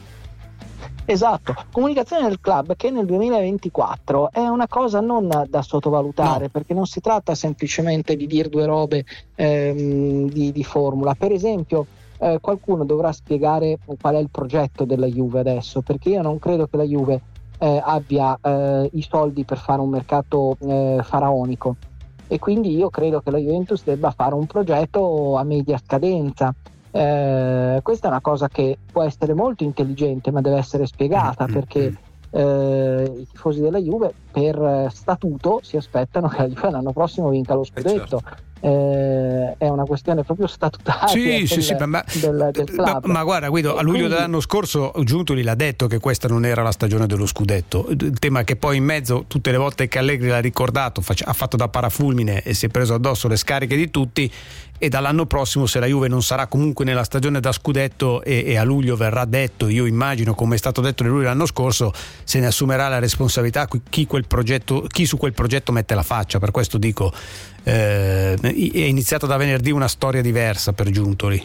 Esatto, comunicazione del club che nel duemilaventiquattro è una cosa non da sottovalutare, no. Perché non si tratta semplicemente di dire due robe ehm, di, di formula. Per esempio eh, qualcuno dovrà spiegare qual è il progetto della Juve adesso, perché io non credo che la Juve eh, abbia eh, i soldi per fare un mercato eh, faraonico, e quindi io credo che la Juventus debba fare un progetto a media scadenza. Eh, questa è una cosa che può essere molto intelligente, ma deve essere spiegata, mm-hmm. perché eh, i tifosi della Juve per statuto si aspettano che la Juve l'anno prossimo vinca lo scudetto. Eh, certo. Eh, è una questione proprio statutaria sì, del, sì, sì, ma, del, del club. Ma, ma guarda Guido, a luglio quindi... dell'anno scorso Giuntoli l'ha detto che questa non era la stagione dello scudetto. Il tema è che poi in mezzo, tutte le volte che Allegri l'ha ricordato, face, ha fatto da parafulmine e si è preso addosso le scariche di tutti. E dall'anno prossimo, se la Juve non sarà comunque nella stagione da scudetto e, e a luglio verrà detto, io immagino come è stato detto nel luglio dell'anno scorso, se ne assumerà la responsabilità chi, quel progetto, chi su quel progetto mette la faccia. Per questo dico eh, è iniziata da venerdì una storia diversa per Giuntoli.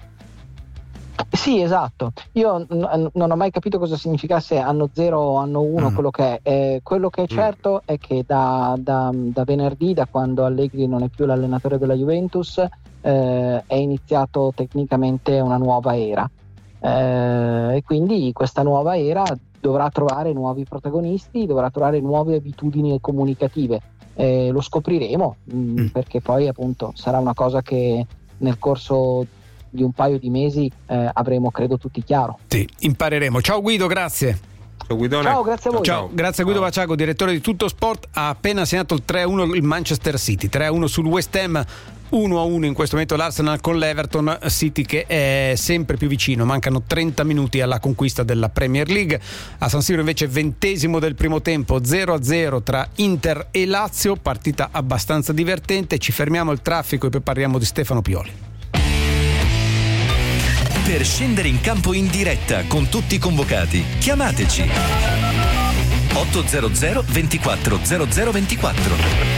Sì, esatto. Io n- non ho mai capito cosa significasse anno zero o anno uno, mm. quello che è. Eh, quello che è certo mm. è che da, da, da venerdì, da quando Allegri non è più l'allenatore della Juventus, eh, è iniziato tecnicamente una nuova era. Eh, e quindi questa nuova era dovrà trovare nuovi protagonisti, dovrà trovare nuove abitudini comunicative. Eh, lo scopriremo, mh, mm. perché poi appunto sarà una cosa che nel corso di un paio di mesi eh, avremo credo tutti chiaro. Sì, impareremo. Ciao Guido, grazie. Ciao Guidone. Ciao, grazie a voi. Ciao, grazie a Guido Vaciago, direttore di Tutto Sport. Ha appena segnato il tre a uno il Manchester City, tre a uno sul West Ham, uno a uno in questo momento l'Arsenal con l'Everton. City che è sempre più vicino, mancano trenta minuti alla conquista della Premier League. A San Siro invece ventesimo del primo tempo, zero a zero tra Inter e Lazio, partita abbastanza divertente. Ci fermiamo al traffico e poi parliamo di Stefano Pioli. per scendere in campo in diretta con tutti i convocati. Chiamateci ottocento ventiquattro zero zero ventiquattro.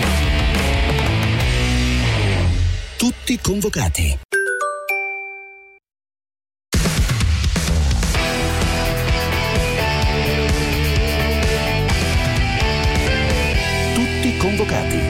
Tutti convocati. Tutti convocati.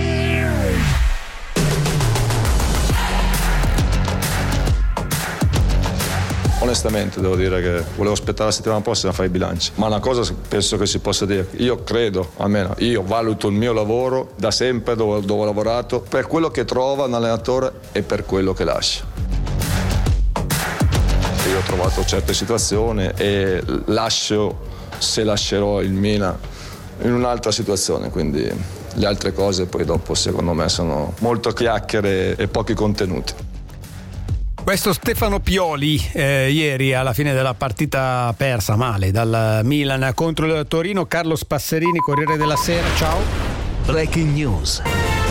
Onestamente devo dire che volevo aspettare la settimana prossima a fare i bilanci, ma una cosa penso che si possa dire: io credo, almeno io valuto il mio lavoro da sempre, dove, dove ho lavorato, per quello che trova un allenatore e per quello che lascia. Io ho trovato certe situazioni e lascio, se lascerò il Milan, in un'altra situazione, quindi le altre cose poi dopo secondo me sono molto chiacchiere e pochi contenuti. Questo Stefano Pioli eh, ieri alla fine della partita persa male dal Milan contro il Torino. Carlos Passerini, Corriere della Sera, ciao. Breaking News.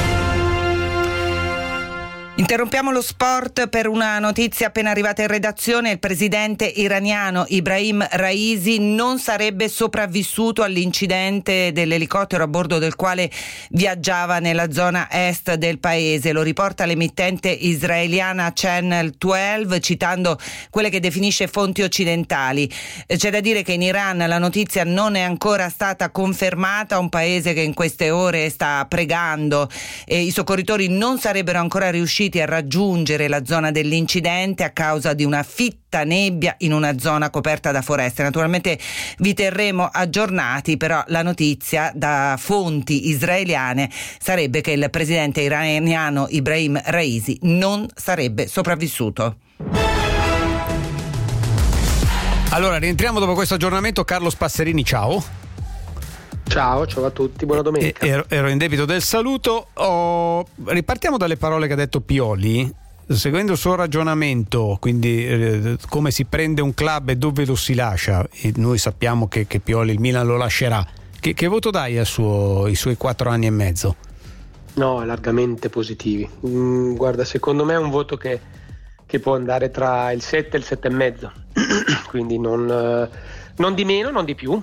Interrompiamo lo sport per una notizia appena arrivata in redazione. Il presidente iraniano Ibrahim Raisi non sarebbe sopravvissuto all'incidente dell'elicottero a bordo del quale viaggiava nella zona est del paese. Lo riporta l'emittente israeliana Channel dodici, citando quelle che definisce fonti occidentali. C'è da dire che in Iran la notizia non è ancora stata confermata, un paese che in queste ore sta pregando e i soccorritori non sarebbero ancora riusciti a raggiungere la zona dell'incidente a causa di una fitta nebbia in una zona coperta da foreste. Naturalmente vi terremo aggiornati, però la notizia da fonti israeliane sarebbe che il presidente iraniano Ibrahim Raisi non sarebbe sopravvissuto. Allora, rientriamo dopo questo aggiornamento. Carlos Passerini, ciao. Ciao, ciao a tutti, buona domenica. Ero, ero in debito del saluto. Oh, ripartiamo dalle parole che ha detto Pioli. Seguendo il suo ragionamento, quindi eh, come si prende un club e dove lo si lascia, e noi sappiamo che, che Pioli il Milan lo lascerà, che, che voto dai al suo, ai suoi quattro anni e mezzo? No, largamente positivi. Mm, guarda, secondo me è un voto che, che può andare tra il sette e il sette e mezzo, quindi non, eh, non di meno, non di più.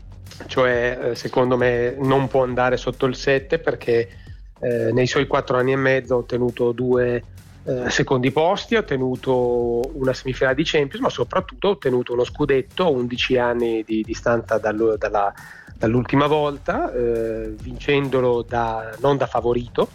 Cioè secondo me non può andare sotto il sette perché eh, nei suoi quattro anni e mezzo ha ottenuto due eh, secondi posti, ha ottenuto una semifinale di Champions, ma soprattutto ha ottenuto uno scudetto a undici anni di distanza dal, dalla, dall'ultima volta, eh, vincendolo da, non da favorito,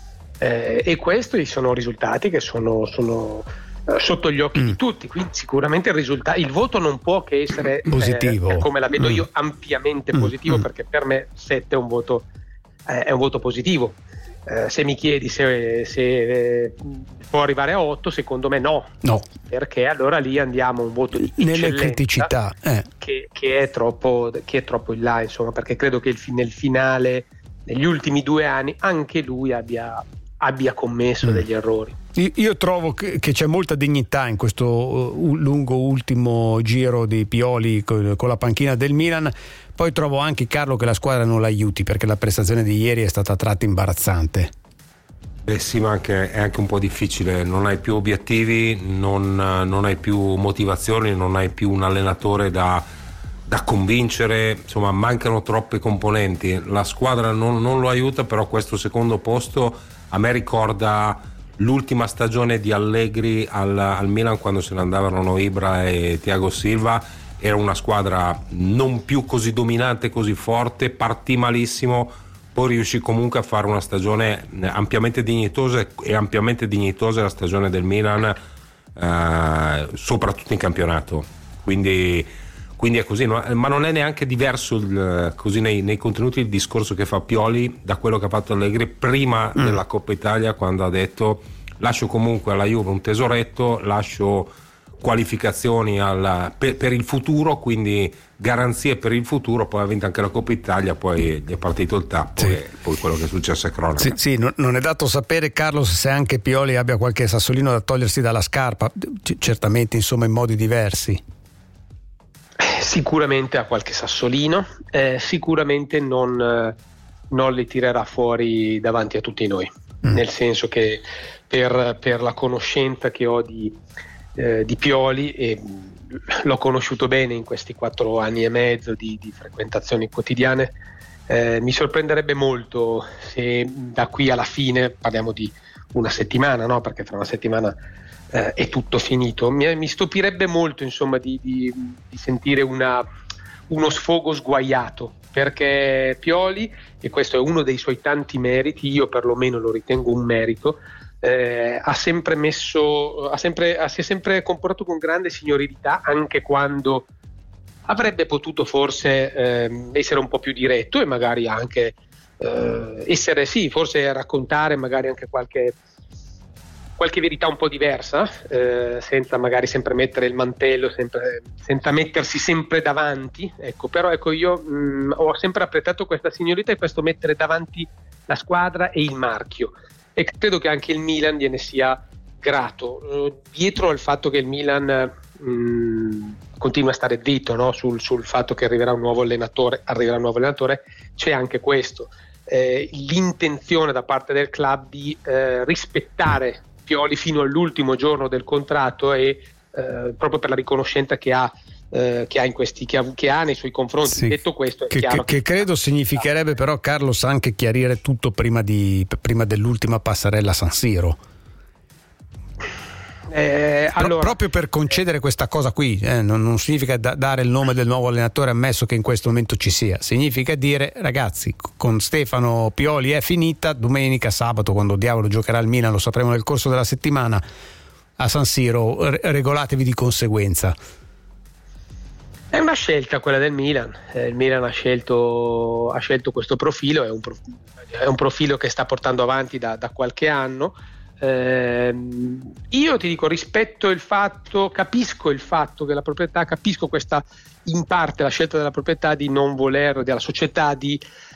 eh, e questi sono risultati che sono, sono sotto gli occhi mm. di tutti, quindi sicuramente il risultato, il voto non può che essere positivo, eh, come la vedo mm. io, ampiamente mm. positivo, mm. perché per me sette è un voto eh, è un voto positivo. Eh, se mi chiedi se, se eh, può arrivare a otto, secondo me no, no, perché allora lì andiamo a un voto di nelle criticità eh. che, che è troppo che è troppo in là, insomma, perché credo che il, nel finale, negli ultimi due anni, anche lui abbia abbia commesso mm. degli errori. Io trovo che, che c'è molta dignità in questo uh, lungo ultimo giro di Pioli con, con la panchina del Milan. Poi trovo anche, Carlo, che la squadra non l'aiuti, perché la prestazione di ieri è stata a tratti imbarazzante. Beh sì, ma anche, è anche un po' difficile, non hai più obiettivi, non, non hai più motivazioni, non hai più un allenatore da, da convincere, insomma mancano troppe componenti, la squadra non, non lo aiuta, però questo secondo posto a me ricorda l'ultima stagione di Allegri al, al Milan, quando se ne andavano Ibra e Thiago Silva. Era una squadra non più così dominante, così forte, partì malissimo, poi riuscì comunque a fare una stagione ampiamente dignitosa, e ampiamente dignitosa la stagione del Milan, eh, soprattutto in campionato, quindi, quindi è così, no? Ma non è neanche diverso il, così nei, nei contenuti il discorso che fa Pioli da quello che ha fatto Allegri prima mm. della Coppa Italia, quando ha detto: lascio comunque alla Juve un tesoretto, lascio qualificazioni alla, per, per il futuro, quindi garanzie per il futuro. Poi ha vinto anche la Coppa Italia, poi gli è partito il tappo, sì. E poi quello che è successo è cronaca. Sì, sì, non è dato sapere, Carlos, se anche Pioli abbia qualche sassolino da togliersi dalla scarpa, C- certamente insomma in modi diversi. Sicuramente ha qualche sassolino, eh, sicuramente non, eh, non li tirerà fuori davanti a tutti noi, mm. nel senso che per, per la conoscenza che ho di eh, di Pioli, e l'ho conosciuto bene in questi quattro anni e mezzo di, di frequentazioni quotidiane. Eh, mi sorprenderebbe molto se da qui alla fine, parliamo di una settimana, no? Perché tra una settimana eh, è tutto finito, mi, mi stupirebbe molto insomma di, di, di sentire una, uno sfogo sguaiato, perché Pioli, e questo è uno dei suoi tanti meriti, io perlomeno lo ritengo un merito, eh, ha sempre messo ha sempre, ha, si è sempre comportato con grande signorilità, anche quando avrebbe potuto forse eh, essere un po' più diretto e magari anche eh, essere, sì, forse raccontare magari anche qualche, qualche verità un po' diversa, eh, senza magari sempre mettere il mantello, sempre, senza mettersi sempre davanti. Ecco, però ecco, io mh, ho sempre apprezzato questa signorità e questo mettere davanti la squadra e il marchio, e credo che anche il Milan gliene sia grato, eh, dietro al fatto che il Milan mh, continua a stare zitto, no? sul, sul fatto che arriverà un nuovo allenatore, arriverà un nuovo allenatore, c'è anche questo, eh, l'intenzione da parte del club di eh, rispettare Pioli fino all'ultimo giorno del contratto, e eh, proprio per la riconoscenza che ha, eh, che ha in questi che ha, che ha nei suoi confronti. Sì, detto questo, è che, chiaro che, che credo significherebbe però, Carlos, anche chiarire tutto prima, di, prima dell'ultima passerella a San Siro. Eh, Pro- allora, proprio per concedere questa cosa qui, eh, non, non significa da- dare il nome del nuovo allenatore, ammesso che in questo momento ci sia, significa dire: ragazzi, con Stefano Pioli è finita, domenica, sabato, quando diavolo giocherà il Milan lo sapremo nel corso della settimana a San Siro, re- regolatevi di conseguenza. è una scelta quella del Milan, eh, il Milan ha scelto, ha scelto questo profilo, è un, prof- è un profilo che sta portando avanti da, da qualche anno. Eh, io ti dico, rispetto il fatto, capisco il fatto che la proprietà, capisco questa, in parte la scelta della proprietà di non voler, della società di,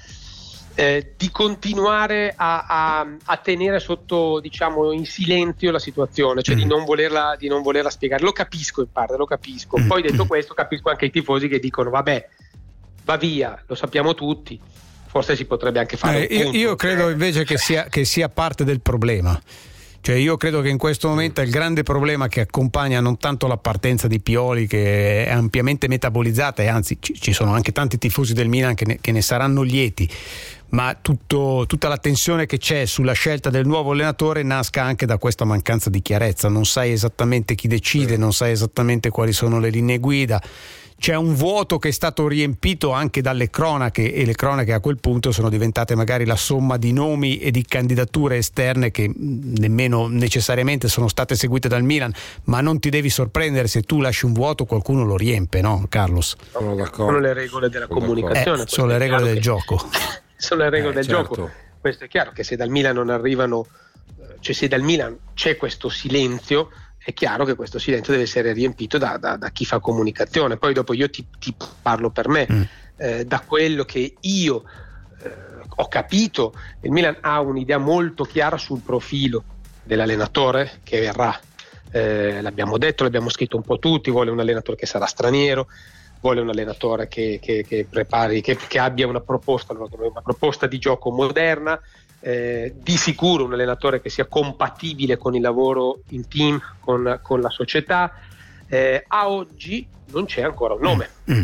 eh, di continuare a, a, a tenere sotto, diciamo, in silenzio la situazione, cioè mm. di non volerla, di non volerla spiegare. Lo capisco in parte, lo capisco. Mm. Poi detto questo, capisco anche i tifosi che dicono: vabbè, va via, lo sappiamo tutti. Forse si potrebbe anche fare. Eh, io, io credo invece che sia, che sia parte del problema. Cioè, io credo che in questo momento il grande problema che accompagna non tanto la partenza di Pioli, che è ampiamente metabolizzata, e anzi ci, ci sono anche tanti tifosi del Milan che ne, che ne saranno lieti, ma tutto, tutta la tensione che c'è sulla scelta del nuovo allenatore nasca anche da questa mancanza di chiarezza. Non sai esattamente chi decide, non sai esattamente quali sono le linee guida. C'è un vuoto che è stato riempito anche dalle cronache, e le cronache a quel punto sono diventate magari la somma di nomi e di candidature esterne che nemmeno necessariamente sono state seguite dal Milan, ma non ti devi sorprendere se tu lasci un vuoto, qualcuno lo riempie, no, Carlos? Sono, sono le regole della sono comunicazione. Eh, sono le regole del che... gioco. Sono le regole eh, del certo. gioco. Questo è chiaro che se dal Milan non arrivano, cioè se dal Milan c'è questo silenzio, è chiaro che questo silenzio deve essere riempito da, da, da chi fa comunicazione. Poi dopo io ti, ti parlo per me, mm. eh, da quello che io eh, ho capito, il Milan ha un'idea molto chiara sul profilo dell'allenatore che verrà. Eh, l'abbiamo detto, l'abbiamo scritto un po' tutti: vuole un allenatore che sarà straniero, vuole un allenatore che, che, che prepari, che, che abbia una proposta, una proposta di gioco moderna. Eh, di sicuro un allenatore che sia compatibile con il lavoro in team, con, con la società. Eh, a oggi non c'è ancora un nome. Mm.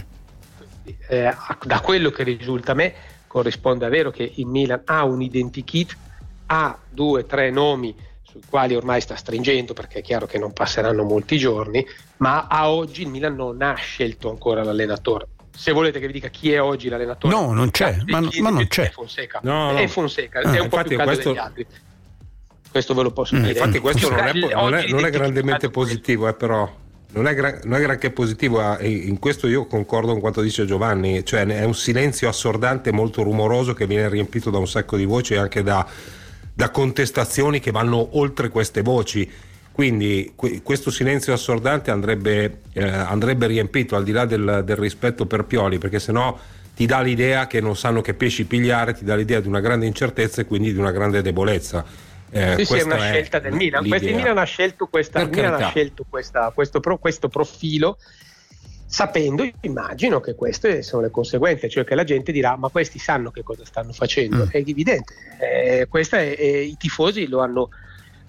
Eh, da quello che risulta a me corrisponde a vero che il Milan ha un identikit, ha due o tre nomi sui quali ormai sta stringendo, perché è chiaro che non passeranno molti giorni, ma a oggi il Milan non ha scelto ancora l'allenatore. Se volete che vi dica chi è oggi l'allenatore, no, non c'è, ma, ma non c'è. È Fonseca, no, no. è Fonseca, ah, è un po' più caldo questo... degli altri. Questo ve lo posso mm, dire. Infatti questo non è, non è, non è grandemente questo. positivo, eh, però non è, gra- non è granché positivo. Eh, in questo io concordo con quanto dice Giovanni, cioè è un silenzio assordante, molto rumoroso, che viene riempito da un sacco di voci e anche da, da contestazioni che vanno oltre queste voci. Quindi questo silenzio assordante andrebbe, eh, andrebbe riempito, al di là del, del rispetto per Pioli, perché sennò ti dà l'idea che non sanno che pesci pigliare, ti dà l'idea di una grande incertezza e quindi di una grande debolezza. Eh, sì, sì, è una è scelta del Milan. Questo, il Milan ha scelto, questa, il Milan ha scelto questa, questo, pro, questo profilo, sapendo, immagino, che queste sono le conseguenze, cioè che la gente dirà: ma questi sanno che cosa stanno facendo. Mm. È evidente, eh, questa è, è, i tifosi lo hanno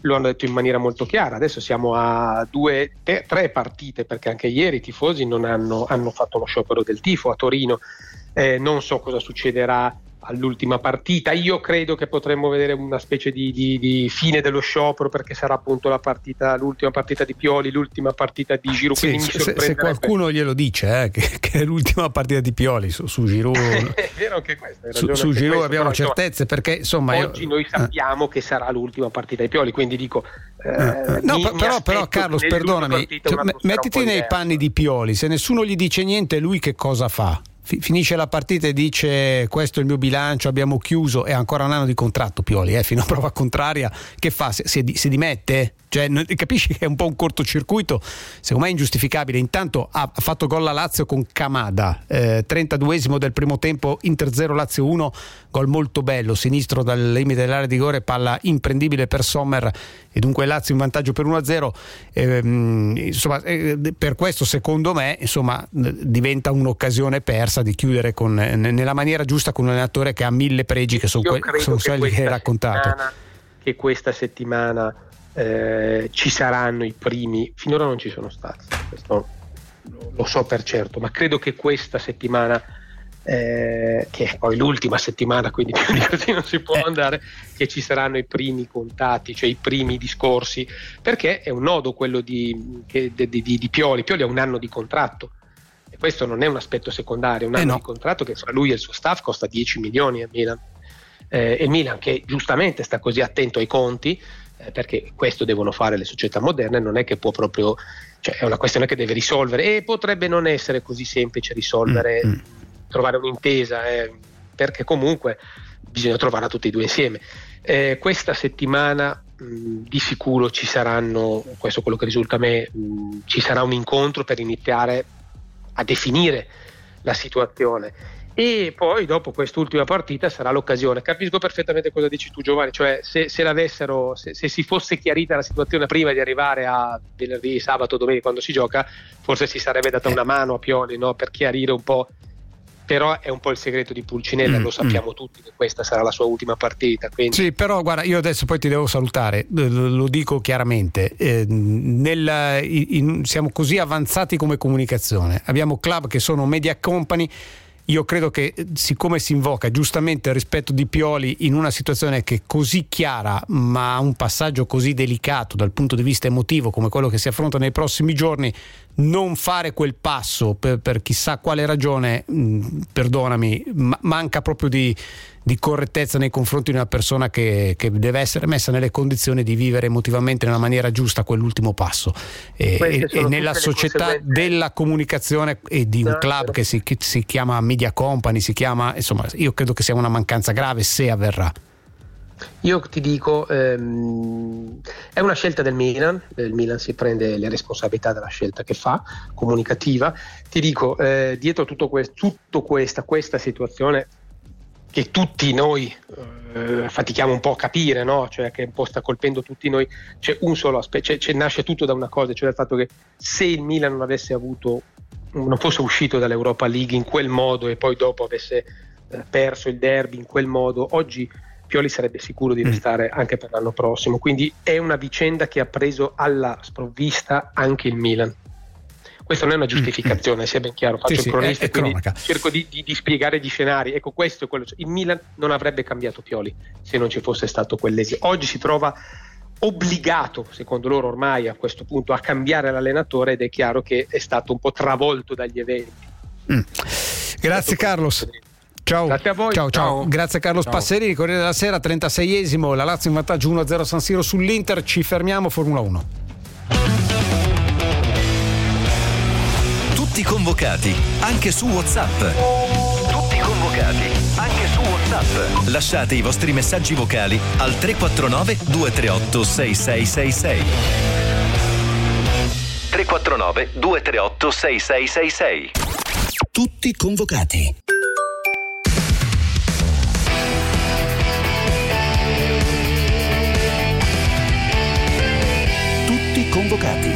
lo hanno detto in maniera molto chiara. Adesso siamo a due, te, tre partite, perché anche ieri i tifosi non hanno, hanno fatto lo sciopero del tifo a Torino. Eh, non so cosa succederà all'ultima partita. Io credo che potremmo vedere una specie di, di, di fine dello sciopero, perché sarà appunto la partita, l'ultima partita di Pioli, l'ultima partita di Giroud. Sì, se, se qualcuno glielo dice eh, che, che è l'ultima partita di Pioli su, su Giroud è vero anche questo, su, su Giroud questo, abbiamo però, certezze, perché insomma oggi io, noi sappiamo eh. che sarà l'ultima partita di Pioli, quindi dico eh, eh, no, mi, però, mi però Carlos, perdonami, cioè, mettiti nei panni di Pioli, se nessuno gli dice niente, lui che cosa fa? Finisce la partita e dice questo è il mio bilancio, abbiamo chiuso, e ancora un anno di contratto Pioli, eh, fino a prova contraria. Che fa? Si, si, si dimette? Cioè, non, capisci che è un po' un cortocircuito, secondo me è ingiustificabile. Intanto ha, ha fatto gol la Lazio con Kamada, eh, trentaduesimo del primo tempo, Inter zero Lazio uno, gol molto bello, sinistro dal limite dell'area di rigore, palla imprendibile per Sommer, e dunque Lazio in vantaggio per uno a zero. Eh, insomma, eh, per questo secondo me insomma diventa un'occasione persa di chiudere con, nella maniera giusta, con un allenatore che ha mille pregi, che sono, que- sono quelli che hai raccontato. Che questa settimana eh, ci saranno i primi, finora non ci sono stati, questo lo so per certo, ma credo che questa settimana, eh, che è poi l'ultima settimana, quindi più di così non si può andare, che ci saranno i primi contatti, cioè i primi discorsi, perché è un nodo quello di, che, di, di, di Pioli. Pioli ha un anno di contratto, e questo non è un aspetto secondario, è un anno eh no. di contratto che fra lui e il suo staff costa dieci milioni a Milan, eh, e Milan, che giustamente sta così attento ai conti, eh, perché questo devono fare le società moderne, non è che può proprio, cioè è una questione che deve risolvere, e potrebbe non essere così semplice risolvere, mm-hmm. trovare un'intesa, eh, perché comunque bisogna trovarla tutti e due insieme. Eh, questa settimana mh, di sicuro ci saranno, questo è quello che risulta a me, mh, ci sarà un incontro per iniziare a definire la situazione, e poi dopo quest'ultima partita sarà l'occasione. Capisco perfettamente cosa dici tu, Giovanni, cioè se, se l'avessero se, se si fosse chiarita la situazione prima di arrivare a venerdì, sabato, domenica, quando si gioca, forse si sarebbe data una mano a Pioli, no? Per chiarire un po', però è un po' il segreto di Pulcinella, mm, lo sappiamo mm. tutti che questa sarà la sua ultima partita, quindi... Sì, però guarda, io adesso poi ti devo salutare, lo dico chiaramente, eh, nel, in, siamo così avanzati come comunicazione, abbiamo club che sono media company. Io credo che, siccome si invoca giustamente il rispetto di Pioli in una situazione che è così chiara, ma un passaggio così delicato dal punto di vista emotivo come quello che si affronta nei prossimi giorni, non fare quel passo per, per chissà quale ragione, mh, perdonami, ma manca proprio di, di correttezza nei confronti di una persona che, che deve essere messa nelle condizioni di vivere emotivamente nella maniera giusta quell'ultimo passo, e, e, e nella società della comunicazione e di un club che si, che si chiama Media Company, si chiama, insomma, io credo che sia una mancanza grave se avverrà. Io ti dico, ehm, è una scelta del Milan, il Milan si prende le responsabilità della scelta che fa, comunicativa. Ti dico, eh, dietro tutto, questo, tutto questa, questa situazione che tutti noi eh, fatichiamo un po' a capire, no? Cioè che un po' sta colpendo tutti noi, c'è un solo aspetto, c'è, c'è, nasce tutto da una cosa, cioè dal fatto che se il Milan non avesse avuto, non fosse uscito dall'Europa League in quel modo e poi dopo avesse eh, perso il derby in quel modo, oggi Pioli sarebbe sicuro di restare anche per l'anno prossimo, quindi è una vicenda che ha preso alla sprovvista anche il Milan. Questa non è una giustificazione, sia ben chiaro, faccio sì, il cronista, sì, è, è quindi cerco di, di, di spiegare gli scenari. Ecco, questo è quello. Il Milan non avrebbe cambiato Pioli se non ci fosse stato quell'esito. Oggi si trova obbligato, secondo loro ormai a questo punto, a cambiare l'allenatore, ed è chiaro che è stato un po' travolto dagli eventi. Mm. Grazie Carlos. Ciao. Grazie a voi. Ciao, ciao. Ciao. Grazie a Carlos ciao. Passerini, Corriere della Sera, trentaseiesimo, la Lazio in vantaggio uno a zero San Siro sull'Inter. Ci fermiamo, Formula uno. Tutti convocati, anche su WhatsApp. Tutti convocati, anche su WhatsApp. Lasciate i vostri messaggi vocali al tre quattro nove due tre otto sei sei sei sei. tre quattro nove due tre otto sei sei sei sei. Tutti convocati. Tutti convocati.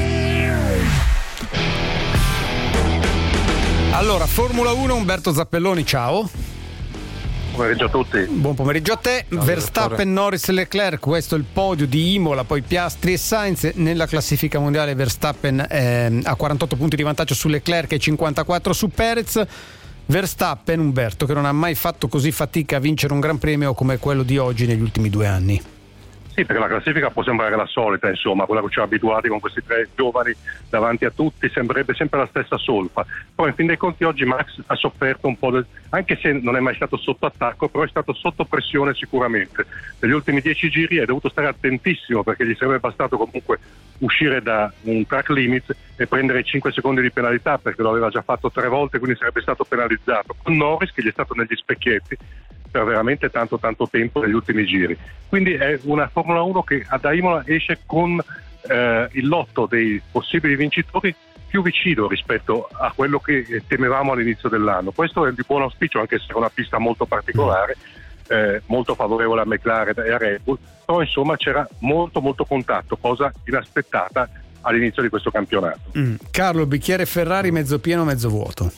Allora, Formula uno, Umberto Zappelloni, ciao. pomeriggio a tutti. Buon pomeriggio a te. Ciao, Verstappen, Norris, Leclerc, questo è il podio di Imola, poi Piastri e Sainz. Nella classifica mondiale Verstappen eh, ha quarantotto punti di vantaggio su Leclerc e cinquantaquattro su Perez. Verstappen, Umberto, che non ha mai fatto così fatica a vincere un gran premio come quello di oggi negli ultimi due anni. Sì, perché la classifica può sembrare la solita, insomma, quella che ci ha abituati con questi tre giovani davanti a tutti, sembrerebbe sempre la stessa solfa. Però in fin dei conti oggi Max ha sofferto un po', del, anche se non è mai stato sotto attacco, però è stato sotto pressione sicuramente. Negli ultimi dieci giri è dovuto stare attentissimo, perché gli sarebbe bastato comunque uscire da un track limit e prendere cinque secondi di penalità, perché lo aveva già fatto tre volte, quindi sarebbe stato penalizzato. Con Norris, che gli è stato negli specchietti per veramente tanto tanto tempo negli ultimi giri. Quindi è una Formula uno che ad Imola esce con eh, il lotto dei possibili vincitori più vicino rispetto a quello che temevamo all'inizio dell'anno. Questo è di buon auspicio, anche se è una pista molto particolare, eh, molto favorevole a McLaren e a Red Bull, però insomma c'era molto molto contatto, cosa inaspettata all'inizio di questo campionato. Mm. Carlo, bicchiere Ferrari mezzo pieno mezzo vuoto?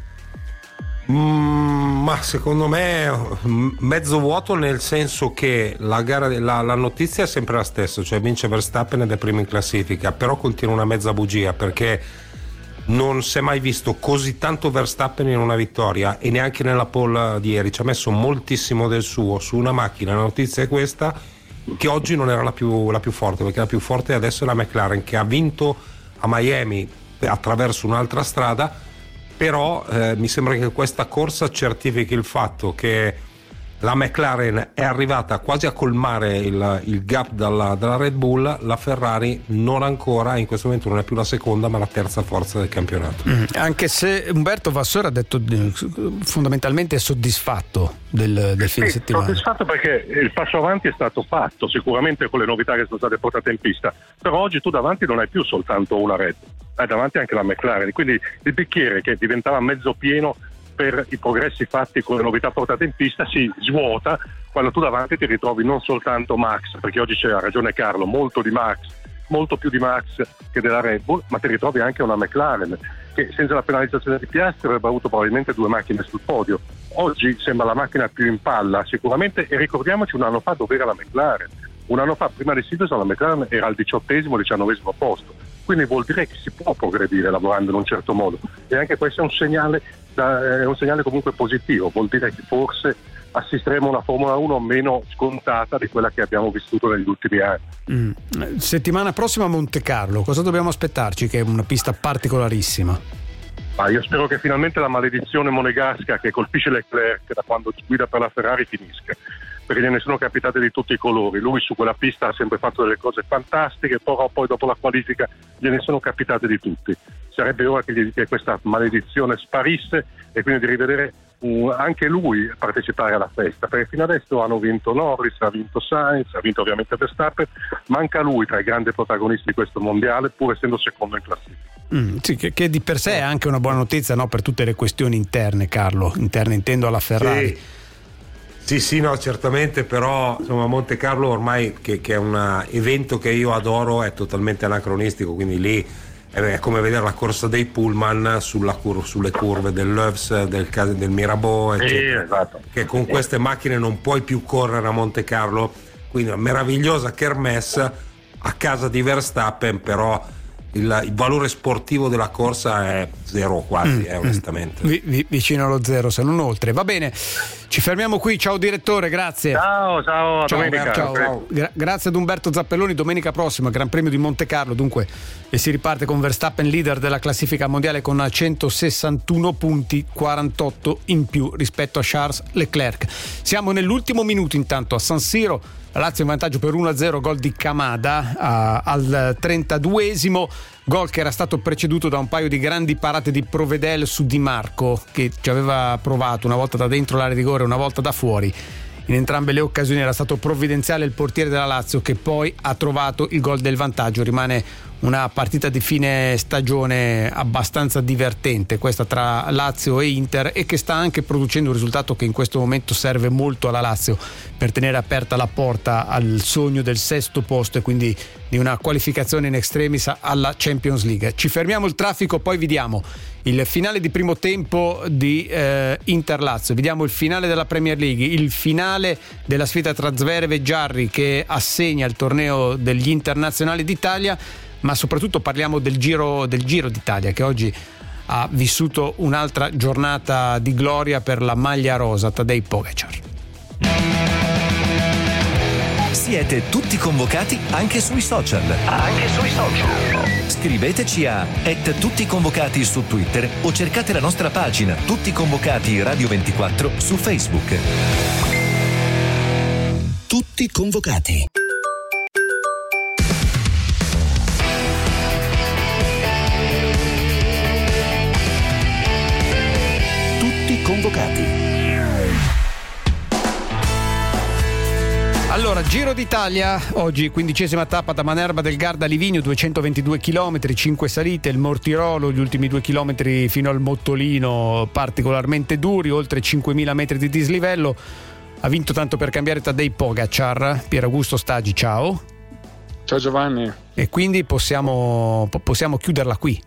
Mm, ma secondo me mezzo vuoto, nel senso che la, gara, la, la notizia è sempre la stessa, cioè vince Verstappen ed è primo in classifica, però continua una mezza bugia, perché non si è mai visto così tanto Verstappen in una vittoria, e neanche nella pole di ieri ci ha messo moltissimo del suo su una macchina. La notizia è questa, che oggi non era la più, la più forte, perché la più forte adesso è la McLaren, che ha vinto a Miami attraverso un'altra strada. Però eh, mi sembra che questa corsa certifichi il fatto che la McLaren è arrivata quasi a colmare il, il gap dalla, dalla Red Bull. La Ferrari non ancora, in questo momento non è più la seconda ma la terza forza del campionato. Mm, anche se Umberto Vassore ha detto eh, fondamentalmente è soddisfatto del, del fine sì, settimana. Soddisfatto perché il passo avanti è stato fatto, sicuramente con le novità che sono state portate in pista, però oggi tu davanti non hai più soltanto una Red Bull, hai davanti anche la McLaren, quindi il bicchiere che diventava mezzo pieno per i progressi fatti con le novità portate in pista si svuota quando tu davanti ti ritrovi non soltanto Max, perché oggi c'è, ha ragione Carlo, molto di Max, molto più di Max che della Red Bull, ma ti ritrovi anche una McLaren che senza la penalizzazione di Piastri avrebbe avuto probabilmente due macchine sul podio. Oggi sembra la macchina più in palla sicuramente, e ricordiamoci un anno fa dove era la McLaren. Un anno fa, prima di Silverstone, la McLaren era al diciottesimo diciannovesimo posto, quindi vuol dire che si può progredire lavorando in un certo modo, e anche questo è un segnale, da, è un segnale comunque positivo, vuol dire che forse assisteremo a una Formula uno meno scontata di quella che abbiamo vissuto negli ultimi anni. Mm. Settimana prossima a Monte Carlo, cosa dobbiamo aspettarci, che è una pista particolarissima? Ah, io spero che finalmente la maledizione monegasca che colpisce Leclerc da quando guida per la Ferrari finisca, perché gliene sono capitate di tutti i colori. Lui su quella pista ha sempre fatto delle cose fantastiche, però poi dopo la qualifica gliene sono capitate di tutti. Sarebbe ora che, gli, che questa maledizione sparisse e quindi di rivedere uh, anche lui partecipare alla festa, perché fino adesso hanno vinto Norris, ha vinto Sainz, ha vinto ovviamente Verstappen, manca lui tra i grandi protagonisti di questo mondiale, pur essendo secondo in classifica. Mm, sì, che, che di per sé è anche una buona notizia, no, per tutte le questioni interne, Carlo, interne intendo alla Ferrari. Sì. Sì, sì, no, certamente, però insomma Monte Carlo ormai, che, che è un evento che io adoro, è totalmente anacronistico, quindi lì è come vedere la corsa dei pullman sulla cur- sulle curve dell'Oeuvres, del, del Mirabeau, eccetera, sì, esatto. Che con queste macchine non puoi più correre a Monte Carlo, quindi una meravigliosa kermesse a casa di Verstappen, però Il, il valore sportivo della corsa è zero quasi, mm, eh, onestamente. Vi, vi, vicino allo zero, se non oltre. Va bene, ci fermiamo qui. Ciao direttore, grazie. Ciao, ciao, ciao, domenica. Ciao. Ciao. Gra- grazie ad Umberto Zappelloni. Domenica prossima Gran Premio di Monte Carlo, dunque, e si riparte con Verstappen leader della classifica mondiale con centosessantuno punti, quarantotto in più rispetto a Charles Leclerc. Siamo nell'ultimo minuto intanto a San Siro. La Lazio in vantaggio per uno a zero, gol di Kamada uh, al trentaduesimo, gol che era stato preceduto da un paio di grandi parate di Provedel su Di Marco, che ci aveva provato una volta da dentro l'area di rigore, una volta da fuori. In entrambe le occasioni era stato provvidenziale il portiere della Lazio, che poi ha trovato il gol del vantaggio. Rimane una partita di fine stagione abbastanza divertente, questa tra Lazio e Inter, e che sta anche producendo un risultato che in questo momento serve molto alla Lazio per tenere aperta la porta al sogno del sesto posto e quindi di una qualificazione in extremis alla Champions League. Ci fermiamo il traffico, poi vediamo il finale di primo tempo di eh, Inter-Lazio, vediamo il finale della Premier League, il finale della sfida tra Zverev e Jarry che assegna il torneo degli internazionali d'Italia, ma soprattutto parliamo del Giro, del Giro d'Italia, che oggi ha vissuto un'altra giornata di gloria per la maglia rosa, Tadej Pogačar. Siete tutti convocati anche sui social. Anche sui social. Scriveteci a et tutti convocati su Twitter o cercate la nostra pagina Tutti Convocati Radio ventiquattro su Facebook. Tutti convocati. Tutti convocati. Allora, Giro d'Italia, oggi quindicesima tappa da Manerba del Garda a Livigno, duecentoventidue chilometri, cinque salite, il Mortirolo, gli ultimi due chilometri fino al Mottolino particolarmente duri, oltre cinquemila metri di dislivello. Ha vinto tanto per cambiare Tadej Pogačar. Pier Augusto Stagi, ciao. Ciao Giovanni. E quindi possiamo, possiamo chiuderla qui.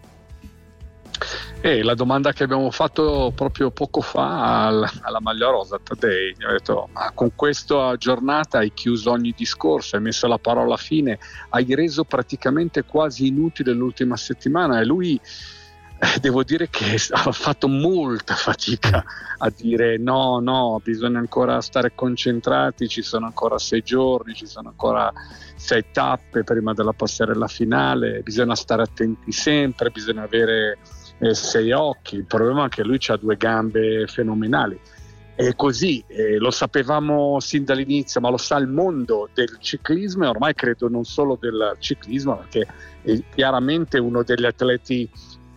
E la domanda che abbiamo fatto proprio poco fa alla, alla maglia rosa, Tadej, mi ha detto: ma con questa giornata hai chiuso ogni discorso, hai messo la parola fine, hai reso praticamente quasi inutile l'ultima settimana. E lui, eh, devo dire che ha fatto molta fatica a dire no, no, bisogna ancora stare concentrati, ci sono ancora sei giorni, ci sono ancora sei tappe prima della passerella finale, bisogna stare attenti sempre, bisogna avere Eh, sei occhi. Il problema è che lui ha due gambe fenomenali, e così eh, lo sapevamo sin dall'inizio, ma lo sa il mondo del ciclismo, e ormai credo non solo del ciclismo, perché è chiaramente uno degli atleti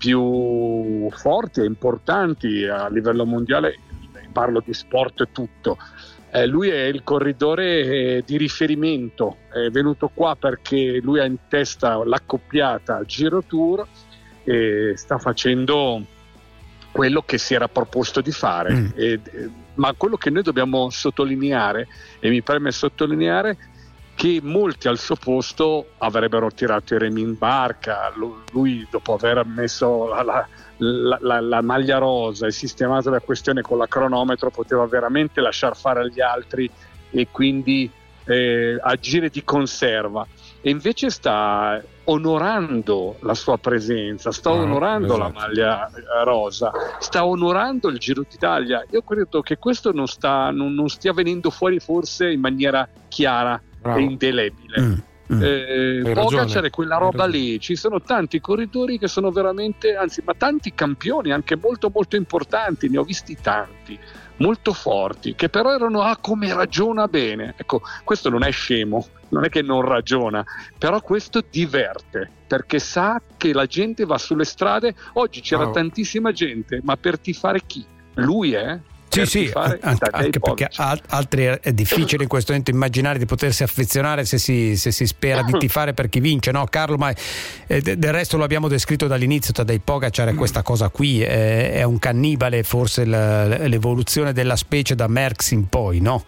più forti e importanti a livello mondiale, parlo di sport tutto. Eh, lui è il corridore eh, di riferimento, è venuto qua perché lui ha in testa l'accoppiata Giro Tour e sta facendo quello che si era proposto di fare. Mm. E, ma quello che noi dobbiamo sottolineare, e mi preme sottolineare, che molti al suo posto avrebbero tirato i remi in barca. Lui, dopo aver messo la, la, la, la, la maglia rosa e sistemato la questione con la cronometro, poteva veramente lasciar fare agli altri e quindi eh, agire di conserva. E invece sta onorando la sua presenza, sta oh, onorando esatto. la maglia rosa, sta onorando il Giro d'Italia. Io credo che questo non, sta, non, non stia venendo fuori forse in maniera chiara Bravo. e indelebile. Mm, mm. Eh, Pogačar è quella roba lì. Ci sono tanti corridori che sono veramente, anzi, ma tanti campioni anche molto molto importanti, ne ho visti tanti, molto forti, che però erano ah come ragiona bene. Ecco, questo non è scemo, non è che non ragiona, però questo diverte, perché sa che la gente va sulle strade. Oggi c'era oh. tantissima gente, ma per tifare chi? Lui è? Sì, sì, an- anche perché a- altri è difficile in questo momento immaginare di potersi affezionare se si, se si spera di tifare per chi vince, no Carlo? Ma eh, del resto lo abbiamo descritto dall'inizio, Tadej Pogačar è questa cosa qui, è, è un cannibale, forse l'evoluzione della specie da Merckx in poi, no?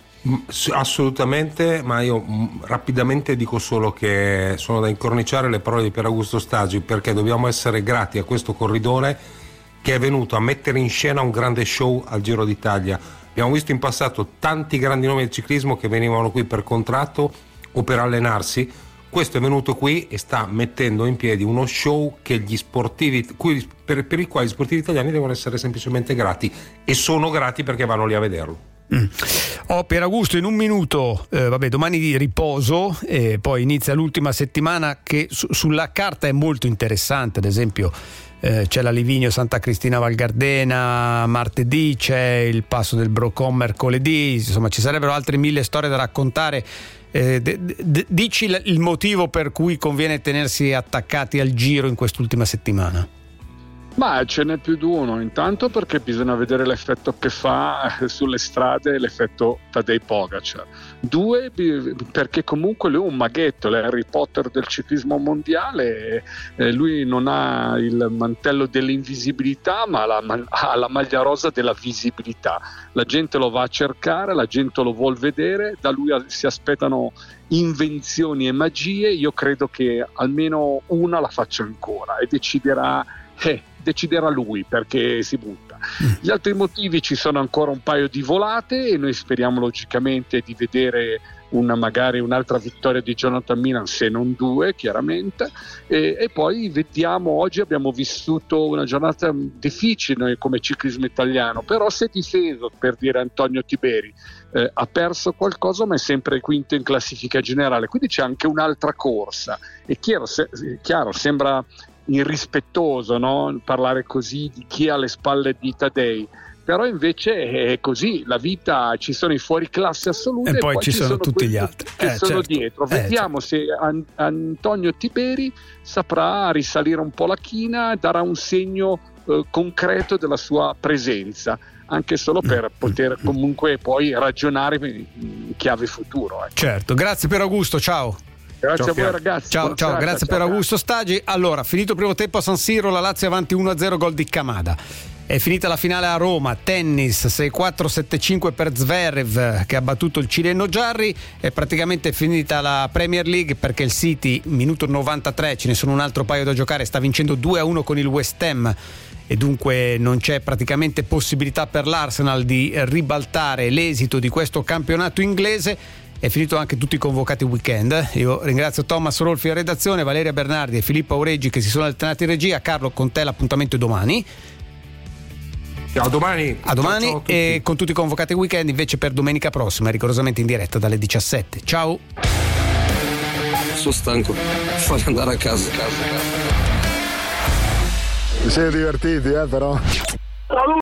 Assolutamente, ma io mh, rapidamente dico solo che sono da incorniciare le parole di Pier Augusto Stagi, perché dobbiamo essere grati a questo corridore che è venuto a mettere in scena un grande show al Giro d'Italia. Abbiamo visto in passato tanti grandi nomi del ciclismo che venivano qui per contratto o per allenarsi. Questo è venuto qui e sta mettendo in piedi uno show che gli sportivi, cui, per, per il quale gli sportivi italiani devono essere semplicemente grati, e sono grati perché vanno lì a vederlo. Mm. Oh, Pier Augusto, in un minuto, eh, vabbè, domani di riposo e poi inizia l'ultima settimana che su, sulla carta è molto interessante. Ad esempio eh, c'è la Livigno Santa Cristina Val Gardena martedì, c'è il passo del Brocon mercoledì, insomma ci sarebbero altre mille storie da raccontare. Eh, d- d- dici l- il motivo per cui conviene tenersi attaccati al Giro in quest'ultima settimana. Ma Ma ce n'è più di uno, intanto perché bisogna vedere l'effetto che fa sulle strade, l'effetto Tadej Pogačar. Due, perché comunque lui è un maghetto, è Harry Potter del ciclismo mondiale, eh, lui non ha il mantello dell'invisibilità ma la, ha la maglia rosa della visibilità. La gente lo va a cercare, la gente lo vuol vedere, da lui si aspettano invenzioni e magie. Io credo che almeno una la faccia ancora e deciderà eh, deciderà lui, perché si butta. Gli altri motivi, ci sono ancora un paio di volate e noi speriamo logicamente di vedere una magari un'altra vittoria di Jonathan Milan, se non due chiaramente, e, e poi vediamo. Oggi abbiamo vissuto una giornata difficile noi come ciclismo italiano, però si è difeso, per dire Antonio Tiberi, eh, ha perso qualcosa ma è sempre quinto in classifica generale, quindi c'è anche un'altra corsa. È chiaro, se, chiaro sembra irrispettoso, no? Parlare così di chi ha le spalle di Tadej, però invece è così, la vita, ci sono i fuoriclasse assoluti e, e poi, poi ci sono, sono tutti gli altri che eh, sono certo. dietro. eh, Vediamo certo. se An- Antonio Tiberi saprà risalire un po' la china e darà un segno eh, concreto della sua presenza, anche solo per poter comunque poi ragionare in chiave futuro. Ecco. Certo, grazie per Augusto, ciao. Grazie ciao, a voi ragazzi. Ciao, ciao, serata, grazie ciao, per Augusto Stagi. Allora, finito il primo tempo a San Siro, la Lazio avanti uno a zero, gol di Kamada. È finita la finale a Roma, tennis sei quattro sette cinque per Zverev che ha battuto il cileno Jarry. È praticamente finita la Premier League perché il City, minuto novantatré, ce ne sono un altro paio da giocare, sta vincendo due a uno con il West Ham e dunque non c'è praticamente possibilità per l'Arsenal di ribaltare l'esito di questo campionato inglese. È finito anche tutti i convocati weekend. Io ringrazio Thomas Rolfi in redazione, Valeria Bernardi e Filippo Aureggi che si sono alternati in regia. Carlo, con te l'appuntamento è domani. Ciao, domani. A domani. Ciao, ciao a e con tutti i convocati weekend invece per domenica prossima, rigorosamente in diretta dalle diciassette. Ciao. Sono stanco, fammi andare a casa. casa, casa. Ti sei divertiti, eh, però?